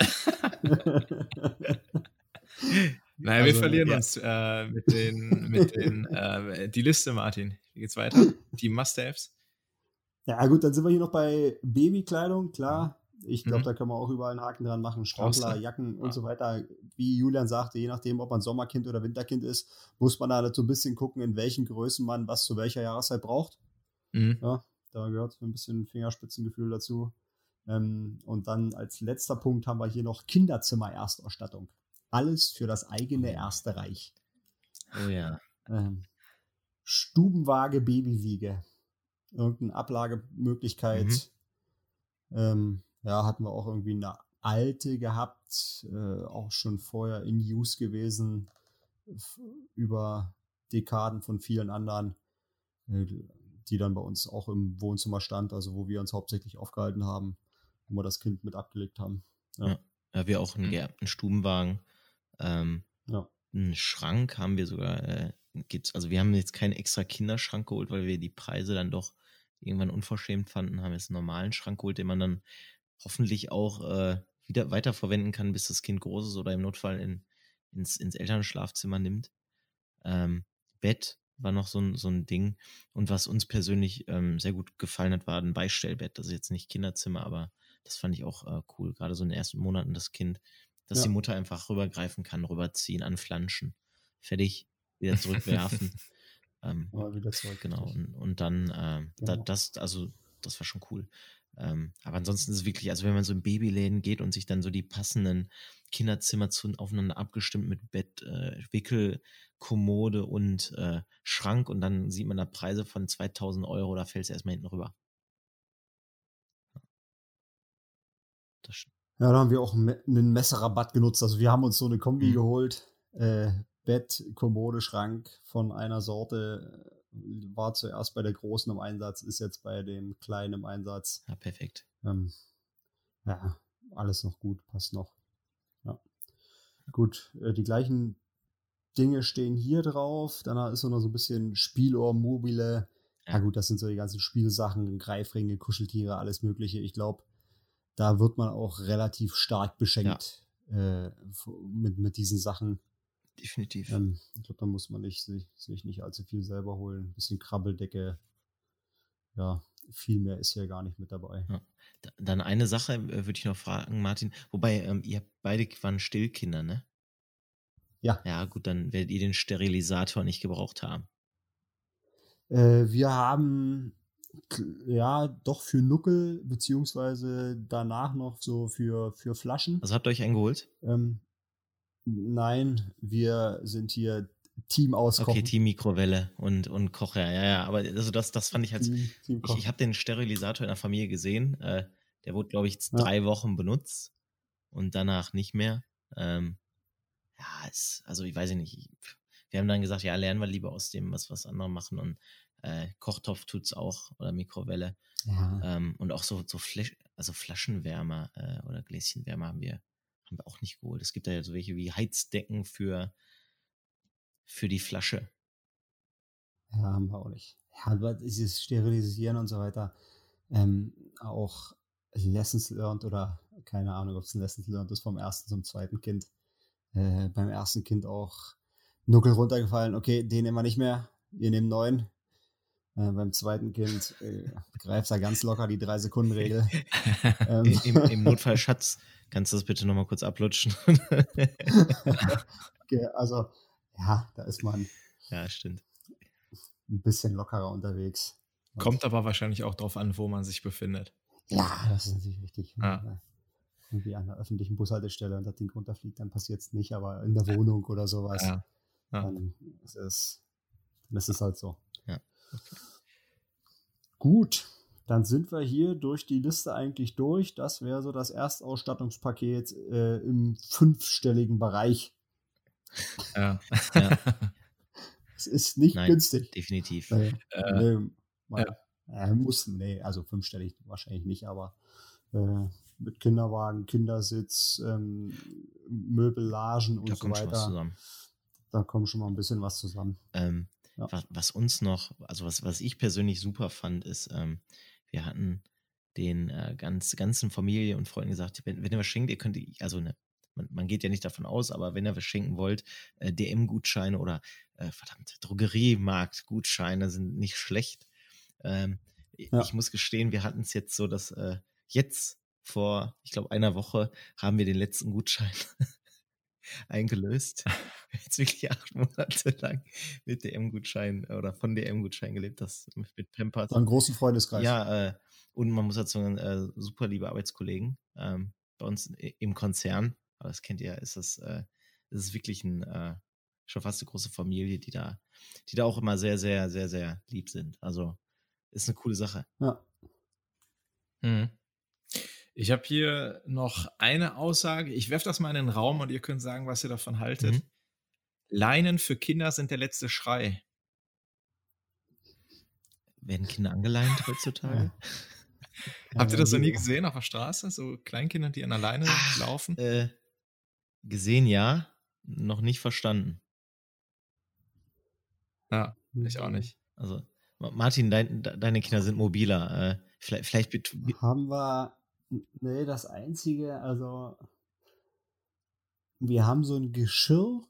Naja, wir verlieren uns mit den die Liste, Martin. Wie geht's weiter? Die Must-Haves? Ja gut, dann sind wir hier noch bei Babykleidung, klar. Ich glaube, da können wir auch überall einen Haken dran machen. Strampler, Jacken und so weiter. Wie Julian sagte, je nachdem, ob man Sommerkind oder Winterkind ist, muss man da so ein bisschen gucken, in welchen Größen man was zu welcher Jahreszeit braucht. Ja, da gehört so ein bisschen Fingerspitzengefühl dazu. Und dann als letzter Punkt haben wir hier noch Kinderzimmer-Erstausstattung. Alles für das eigene Erste Reich. Oh ja. Stubenwaage, Babywiege. Irgendeine Ablagemöglichkeit. Ja, hatten wir auch irgendwie eine alte gehabt, auch schon vorher in Use gewesen, über Dekaden von vielen anderen, die dann bei uns auch im Wohnzimmer stand, also wo wir uns hauptsächlich aufgehalten haben, wo wir das Kind mit abgelegt haben. Ja, wir auch einen geerbten Stubenwagen. Einen Schrank haben wir sogar, also wir haben jetzt keinen extra Kinderschrank geholt, weil wir die Preise dann doch irgendwann unverschämt fanden, haben jetzt einen normalen Schrank geholt, den man dann hoffentlich auch wieder weiterverwenden kann, bis das Kind groß ist oder im Notfall ins Elternschlafzimmer nimmt. Bett war noch so ein Ding. Und was uns persönlich sehr gut gefallen hat, war ein Beistellbett. Das ist jetzt nicht Kinderzimmer, aber das fand ich auch cool. Gerade so in den ersten Monaten das Kind, dass die Mutter einfach rübergreifen kann, rüberziehen, anflanschen. Fertig, wieder zurückwerfen. Wieder zurück. Genau. Und dann, das war schon cool. Aber ansonsten ist es wirklich, also wenn man so in Babyläden geht und sich dann so die passenden Kinderzimmer aufeinander abgestimmt mit Bett, Wickel, Kommode und Schrank und dann sieht man da Preise von 2.000 Euro, da fällt es erstmal hinten rüber. Ja, da haben wir auch einen Messerrabatt genutzt. Also wir haben uns so eine Kombi geholt. Bett, Kommode, Schrank von einer Sorte. War zuerst bei der Großen im Einsatz, ist jetzt bei dem Kleinen im Einsatz. Ja, perfekt. Ja, alles noch gut, passt noch. Ja. Gut, die gleichen Dinge stehen hier drauf. Danach ist noch so ein bisschen Spielohr, Mobile. Ja gut, das sind so die ganzen Spielsachen, Greifringe, Kuscheltiere, alles Mögliche. Ich glaube, da wird man auch relativ stark beschenkt mit diesen Sachen. Definitiv. Ich glaube, da muss man sich nicht allzu viel selber holen. Ein bisschen Krabbeldecke. Ja, viel mehr ist ja gar nicht mit dabei. Ja. Dann eine Sache würde ich noch fragen, Martin. Wobei, ihr beide waren Stillkinder, ne? Ja. Ja, gut, dann werdet ihr den Sterilisator nicht gebraucht haben. Wir haben doch für Nuckel, beziehungsweise danach noch so für Flaschen. Also habt ihr euch einen geholt? Nein, wir sind hier Team auskochen. Okay, Team Mikrowelle und Kocher, ja, aber also das fand ich halt, ich habe den Sterilisator in der Familie gesehen, der wurde, glaube ich, 3 Wochen benutzt und danach nicht mehr. ja, also ich weiß nicht, wir haben dann gesagt, ja, lernen wir lieber aus dem, was andere machen und Kochtopf tut's auch oder Mikrowelle. Ja. Und auch so Flaschenwärmer oder Gläschenwärmer haben wir auch nicht geholt. Es gibt da ja so welche wie Heizdecken für die Flasche. Ja, haben wir auch nicht. Ja, aber dieses Sterilisieren und so weiter, auch Lessons learned oder keine Ahnung, ob es ein Lessons learned ist vom ersten zum zweiten Kind. Beim ersten Kind auch Nuckel runtergefallen, okay, den nehmen wir nicht mehr, wir nehmen 9. Beim zweiten Kind greift er ganz locker die 3-Sekunden-Regel. Im Notfall, Schatz, kannst du das bitte nochmal kurz ablutschen? Okay, also, ja, da ist man Ja, stimmt. ein bisschen lockerer unterwegs. Kommt aber wahrscheinlich auch drauf an, wo man sich befindet. Ja, das ist natürlich richtig. Ja. Irgendwie an einer öffentlichen Bushaltestelle und das Ding runterfliegt, dann passiert es nicht, aber in der Wohnung oder sowas, Ja. dann ist es halt so. Ja, okay. Gut, dann sind wir hier durch die Liste eigentlich durch. Das wäre so das Erstausstattungspaket im 5-stelligen Bereich. Ja. Es ist nicht günstig. Definitiv. Also 5-stellig wahrscheinlich nicht, aber mit Kinderwagen, Kindersitz, Möbelagen und so weiter. Da kommt schon mal ein bisschen was zusammen. Was uns noch, also was ich persönlich super fand, ist, wir hatten den ganzen Familie und Freunden gesagt, wenn ihr was schenkt, ihr könnt, also man geht ja nicht davon aus, aber wenn ihr was schenken wollt, DM-Gutscheine oder Drogeriemarkt-Gutscheine sind nicht schlecht. Ich muss gestehen, wir hatten es jetzt so, dass jetzt vor, ich glaube, einer Woche haben wir den letzten Gutschein eingelöst. Jetzt wirklich 8 Monate lang mit DM-Gutschein oder von DM-Gutschein gelebt, das mit Pampers. Einen großen Freundeskreis. Ja, und man muss dazu sagen, super liebe Arbeitskollegen bei uns im Konzern, aber das kennt ihr, ist es wirklich schon fast eine große Familie, die da auch immer sehr, sehr, sehr, sehr lieb sind. Also ist eine coole Sache. Ja. Ich habe hier noch eine Aussage. Ich werfe das mal in den Raum und ihr könnt sagen, was ihr davon haltet. Leinen für Kinder sind der letzte Schrei. Werden Kinder angeleint heutzutage? Habt ihr das noch nie gesehen auf der Straße? So Kleinkinder, die an der Leine laufen? Gesehen ja, noch nicht verstanden. Ja, ich auch nicht. Also Martin, deine Kinder sind mobiler. Vielleicht haben wir, nee, das Einzige, also wir haben so ein Geschirr,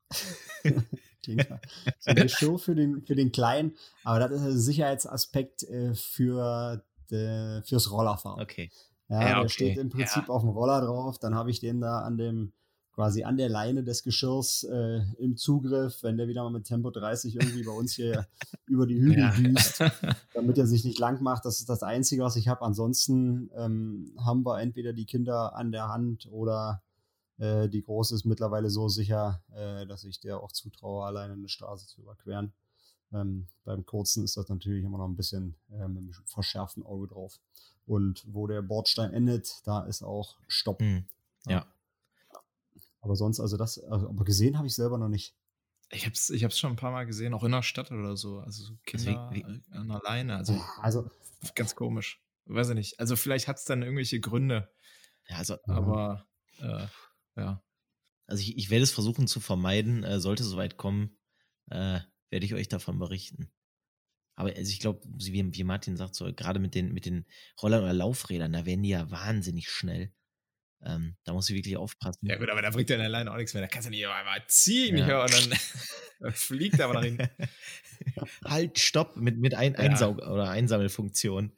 so ein Geschirr für den Kleinen, aber das ist ein Sicherheitsaspekt fürs Rollerfahren. Okay. Ja, der steht im Prinzip auf dem Roller drauf, dann habe ich den da quasi an der Leine des Geschirrs im Zugriff, wenn der wieder mal mit Tempo 30 irgendwie bei uns hier über die Hügel düst, damit er sich nicht lang macht. Das ist das Einzige, was ich habe. Ansonsten haben wir entweder die Kinder an der Hand oder die Große ist mittlerweile so sicher, dass ich der auch zutraue, alleine eine Straße zu überqueren. Beim Kurzen ist das natürlich immer noch ein bisschen mit einem verschärften Auge drauf. Und wo der Bordstein endet, da ist auch Stopp. Ja. Aber sonst, aber gesehen habe ich selber noch nicht. Ich hab's schon ein paar Mal gesehen, auch in der Stadt oder so. Also so Kinder an der Leine. Also ganz komisch. Weiß ich nicht. Also vielleicht hat es dann irgendwelche Gründe. Ja, aber ja. Also ich werde es versuchen zu vermeiden. Sollte es soweit kommen, werde ich euch davon berichten. Aber also ich glaube, wie Martin sagt, so gerade mit den Rollern oder Laufrädern, da werden die ja wahnsinnig schnell. Da muss ich wirklich aufpassen. Ja gut, aber da bringt ja alleine auch nichts mehr. Da kannst du nicht einmal ziehen und dann fliegt er aber nach hinten. Halt, stopp, mit Einsaug- oder Einsammelfunktion.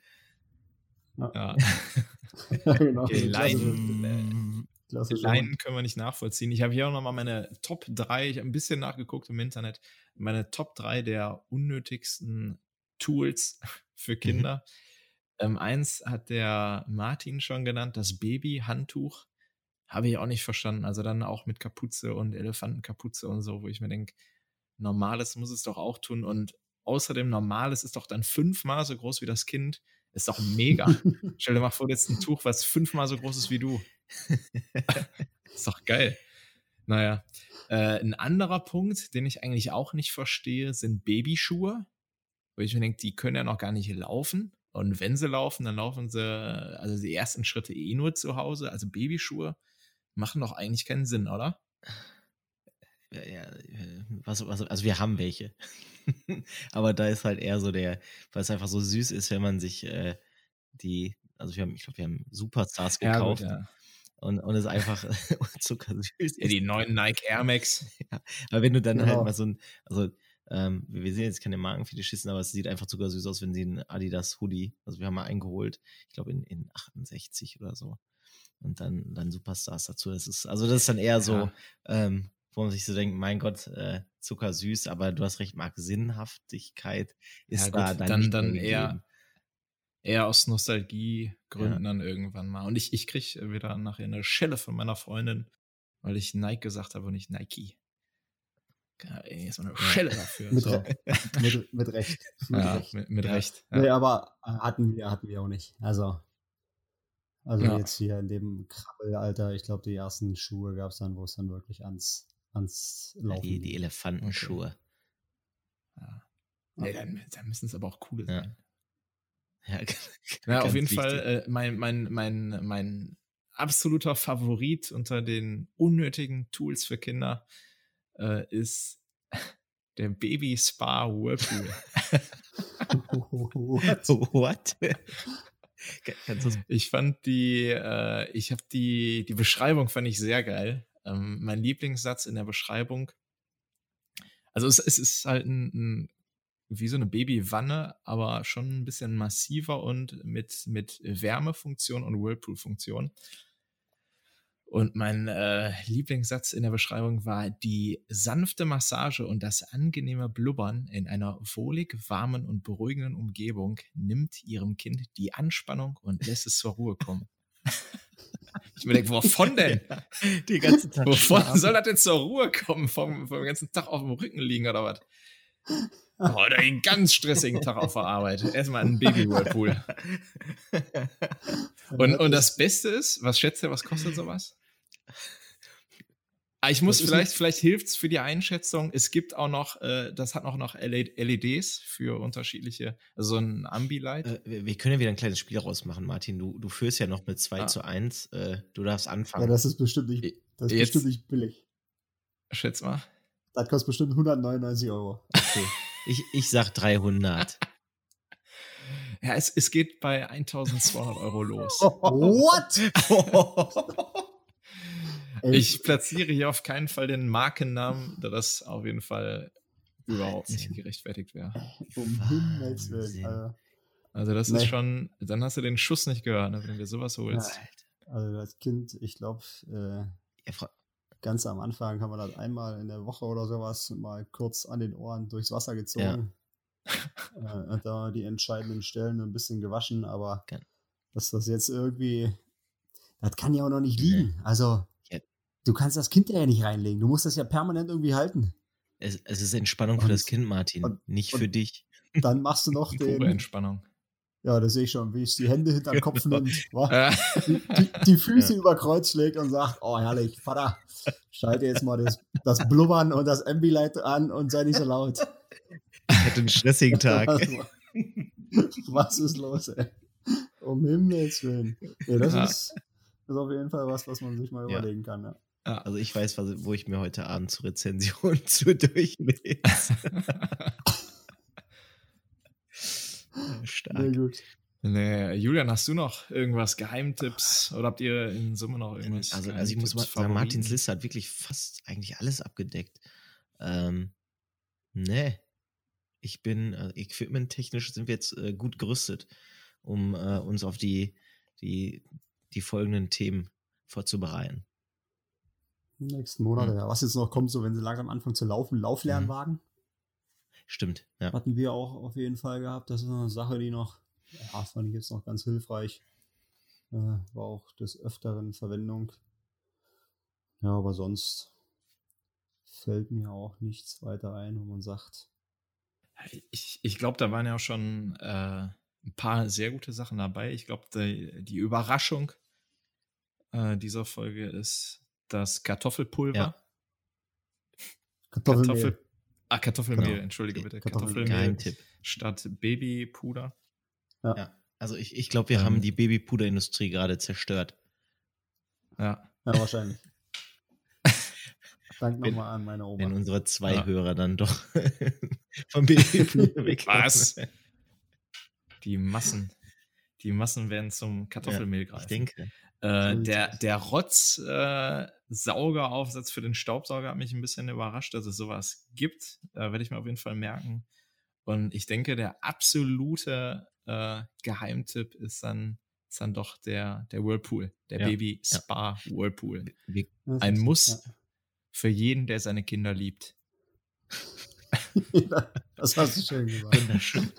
Ja. Genau. Okay, Leinen können wir nicht nachvollziehen. Ich habe hier auch nochmal meine Top 3, ich habe ein bisschen nachgeguckt im Internet, meine Top 3 der unnötigsten Tools für Kinder. 1 hat der Martin schon genannt, das Baby-Handtuch. Habe ich auch nicht verstanden. Also dann auch mit Kapuze und Elefantenkapuze und so, wo ich mir denke, Normales muss es doch auch tun. Und außerdem Normales ist doch dann 5-mal so groß wie das Kind. Ist doch mega. Stell dir mal vor, jetzt ein Tuch, was 5-mal so groß ist wie du. Ist doch geil. Naja. Ein anderer Punkt, den ich eigentlich auch nicht verstehe, sind Babyschuhe. Wo ich mir denke, die können ja noch gar nicht laufen. Und wenn sie laufen, dann laufen sie, also die ersten Schritte nur zu Hause. Also Babyschuhe machen doch eigentlich keinen Sinn, oder? Ja, also wir haben welche. Aber da ist halt eher so weil es einfach so süß ist, wenn man sich also ich glaube, wir haben Superstars gekauft. Ja. Und ist einfach zuckersüß. Ja, die neuen Nike Air Max. Ja, aber wenn du dann halt Genau. mal wir sehen jetzt keine Markenfetischisten, aber es sieht einfach zuckersüß aus, wenn sie einen Adidas Hoodie, also wir haben mal einen geholt, ich glaube in 68 oder so. Und dann Superstars dazu. Das ist dann eher so, wo man sich so denkt, mein Gott, zuckersüß, aber du hast recht, Marc, Sinnhaftigkeit ist Ja, gut, da nicht mehr dann gegeben. eher aus Nostalgiegründen dann irgendwann mal. Und ich kriege wieder nachher eine Schelle von meiner Freundin, weil ich Nike gesagt habe und nicht Nike. Erstmal eine Schelle dafür. Mit, So. mit Recht. Ja, Recht. mit Ja. Recht. Ja. Nee, aber hatten wir auch nicht. Also Ja. jetzt hier in dem Krabbelalter, ich glaube, die ersten Schuhe gab es dann, wo es dann wirklich ans Laufen Die ging. Elefantenschuhe. Ja. Nee, dann müssen es aber auch coole Ja. sein. Ja, Ja, auf ganz jeden wichtig. Fall mein absoluter Favorit unter den unnötigen Tools für Kinder ist der Baby Spa Whirlpool. What? Kannst du's- Ich fand die Beschreibung fand ich sehr geil. Mein Lieblingssatz in der Beschreibung, also es ist halt wie so eine Babywanne, aber schon ein bisschen massiver und mit Wärmefunktion und Whirlpool-Funktion. Und mein Lieblingssatz in der Beschreibung war: Die sanfte Massage und das angenehme Blubbern in einer wohlig warmen und beruhigenden Umgebung nimmt ihrem Kind die Anspannung und lässt es zur Ruhe kommen. Ich mir denke, wovon denn? Ja, den ganzen Tag Wovon schlafen. soll das denn zur Ruhe kommen? Vom ganzen Tag auf dem Rücken liegen oder was? Oder einen ganz stressigen Tag auf der Arbeit. Erstmal einen Baby-Whirlpool. Und das Beste ist, was schätzt ihr, was kostet sowas? Ich muss vielleicht hilft es für die Einschätzung. Es gibt auch noch, das hat noch LEDs für unterschiedliche, also so ein Ambilight. Wir können ja wieder ein kleines Spiel rausmachen, Martin. Du führst ja noch mit 2:1. Du darfst anfangen. Ja, das ist bestimmt nicht billig. Schätz mal. Das kostet bestimmt 199 €. Okay. Ich sag 300. Ja, es geht bei 1.200 € los. What? Ich platziere hier auf keinen Fall den Markennamen, da das auf jeden Fall überhaupt nicht gerechtfertigt wäre. Um Himmels Willen. Also das ist schon, dann hast du den Schuss nicht gehört, ne, wenn du dir sowas holst. Also das Kind, ich glaube, ganz am Anfang haben wir das einmal in der Woche oder sowas mal kurz an den Ohren durchs Wasser gezogen. Und da die entscheidenden Stellen ein bisschen gewaschen, aber dass das jetzt irgendwie, das kann ja auch noch nicht liegen. Also du kannst das Kind ja nicht reinlegen. Du musst das ja permanent irgendwie halten. Es ist Entspannung für das Kind, Martin, nicht für dich. Dann machst du noch Pure Entspannung. Ja, das sehe ich schon, wie ich die Hände hinter den Kopf nimmt, die Füße über Kreuz schlägt und sagt, oh herrlich, Vater, schalte jetzt mal das Blubbern und das Ambilight an und sei nicht so laut. Ich hatte einen stressigen Tag. Was ist los, ey? Um Himmels Willen. Ja, das ist auf jeden Fall was man sich mal überlegen kann. Ja. Also ich weiß, wo ich mir heute Abend zur Rezension durchlese. Stark. Nee, gut. Nee, Julian, hast du noch irgendwas, Geheimtipps? Oder habt ihr in Summe noch irgendwas? Also ich muss mal sagen, Martins Liste hat wirklich fast eigentlich alles abgedeckt. Nee. Ich bin, equipment-technisch sind wir jetzt gut gerüstet, um uns auf die folgenden Themen vorzubereiten. Nächsten Monate, ja. Was jetzt noch kommt, so wenn sie langsam anfangen zu laufen, Lauflernwagen. Stimmt, ja. Hatten wir auch auf jeden Fall gehabt. Das ist eine Sache, die noch, fand ich jetzt noch ganz hilfreich. War auch des Öfteren Verwendung. Ja, aber sonst fällt mir auch nichts weiter ein, wo man sagt. Ich glaube, da waren ja auch schon ein paar sehr gute Sachen dabei. Ich glaube, die Überraschung dieser Folge ist das Kartoffelpulver. Kartoffelmehl. Kartoffelmehl, Genau. entschuldige bitte. Kartoffelmehl. Geheimtipp. Statt Babypuder. Ja. Also ich glaube, wir haben die Babypuderindustrie gerade zerstört. Ja. Ja, wahrscheinlich. Dank nochmal an meine Oma. Wenn unsere 2 Hörer dann doch vom Babypuder wegkommen. Was? Die Massen werden zum Kartoffelmehl greifen. Ich denke. Der Rotz-Saugeraufsatz für den Staubsauger hat mich ein bisschen überrascht, dass es sowas gibt. Werde ich mir auf jeden Fall merken. Und ich denke, der absolute Geheimtipp ist dann doch der Whirlpool, der Baby-Spa-Whirlpool. Ein Muss für jeden, der seine Kinder liebt. Das hast du schön gesagt. Wunderschön.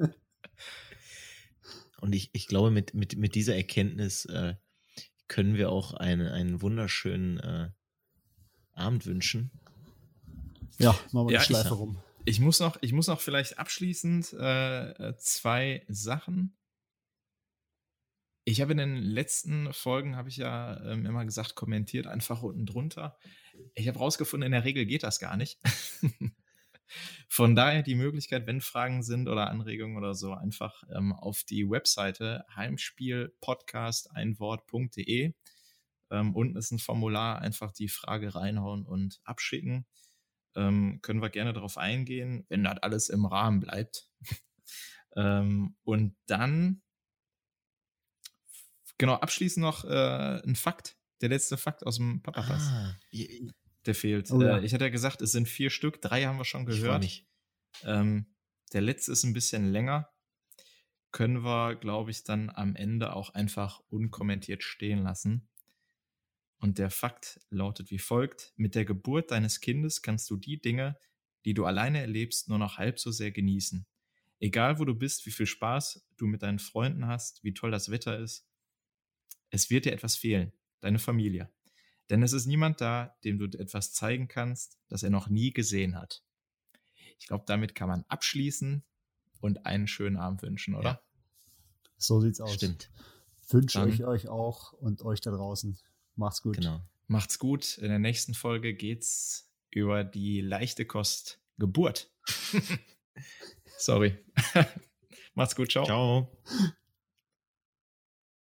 Und ich glaube, mit dieser Erkenntnis können wir auch einen wunderschönen Abend wünschen. Ja, machen wir Ja, die Schleife rum. Ich muss noch vielleicht abschließend 2 Sachen. Ich habe in den letzten Folgen, habe ich ja immer gesagt, kommentiert einfach unten drunter. Ich habe rausgefunden, in der Regel geht das gar nicht. Von daher die Möglichkeit, wenn Fragen sind oder Anregungen oder so, einfach auf die Webseite heimspielpodcasteinwort.de. Unten ist ein Formular, einfach die Frage reinhauen und abschicken. Können wir gerne darauf eingehen, wenn das alles im Rahmen bleibt. Und dann, genau, abschließend noch ein Fakt. Der letzte Fakt aus dem Papapass. Der fehlt. Oh, ja. Ich hatte ja gesagt, es sind 4 Stück. 3 haben wir schon gehört. Der letzte ist ein bisschen länger. Können wir, glaube ich, dann am Ende auch einfach unkommentiert stehen lassen. Und der Fakt lautet wie folgt: Mit der Geburt deines Kindes kannst du die Dinge, die du alleine erlebst, nur noch halb so sehr genießen. Egal, wo du bist, wie viel Spaß du mit deinen Freunden hast, wie toll das Wetter ist. Es wird dir etwas fehlen, deine Familie. Denn es ist niemand da, dem du etwas zeigen kannst, das er noch nie gesehen hat. Ich glaube, damit kann man abschließen und einen schönen Abend wünschen, oder? Ja. So sieht's aus. Stimmt. Wünsche ich euch auch und euch da draußen. Macht's gut. Genau. Macht's gut. In der nächsten Folge geht's über die leichte Kost Geburt. Sorry. Macht's gut. Ciao. Ciao.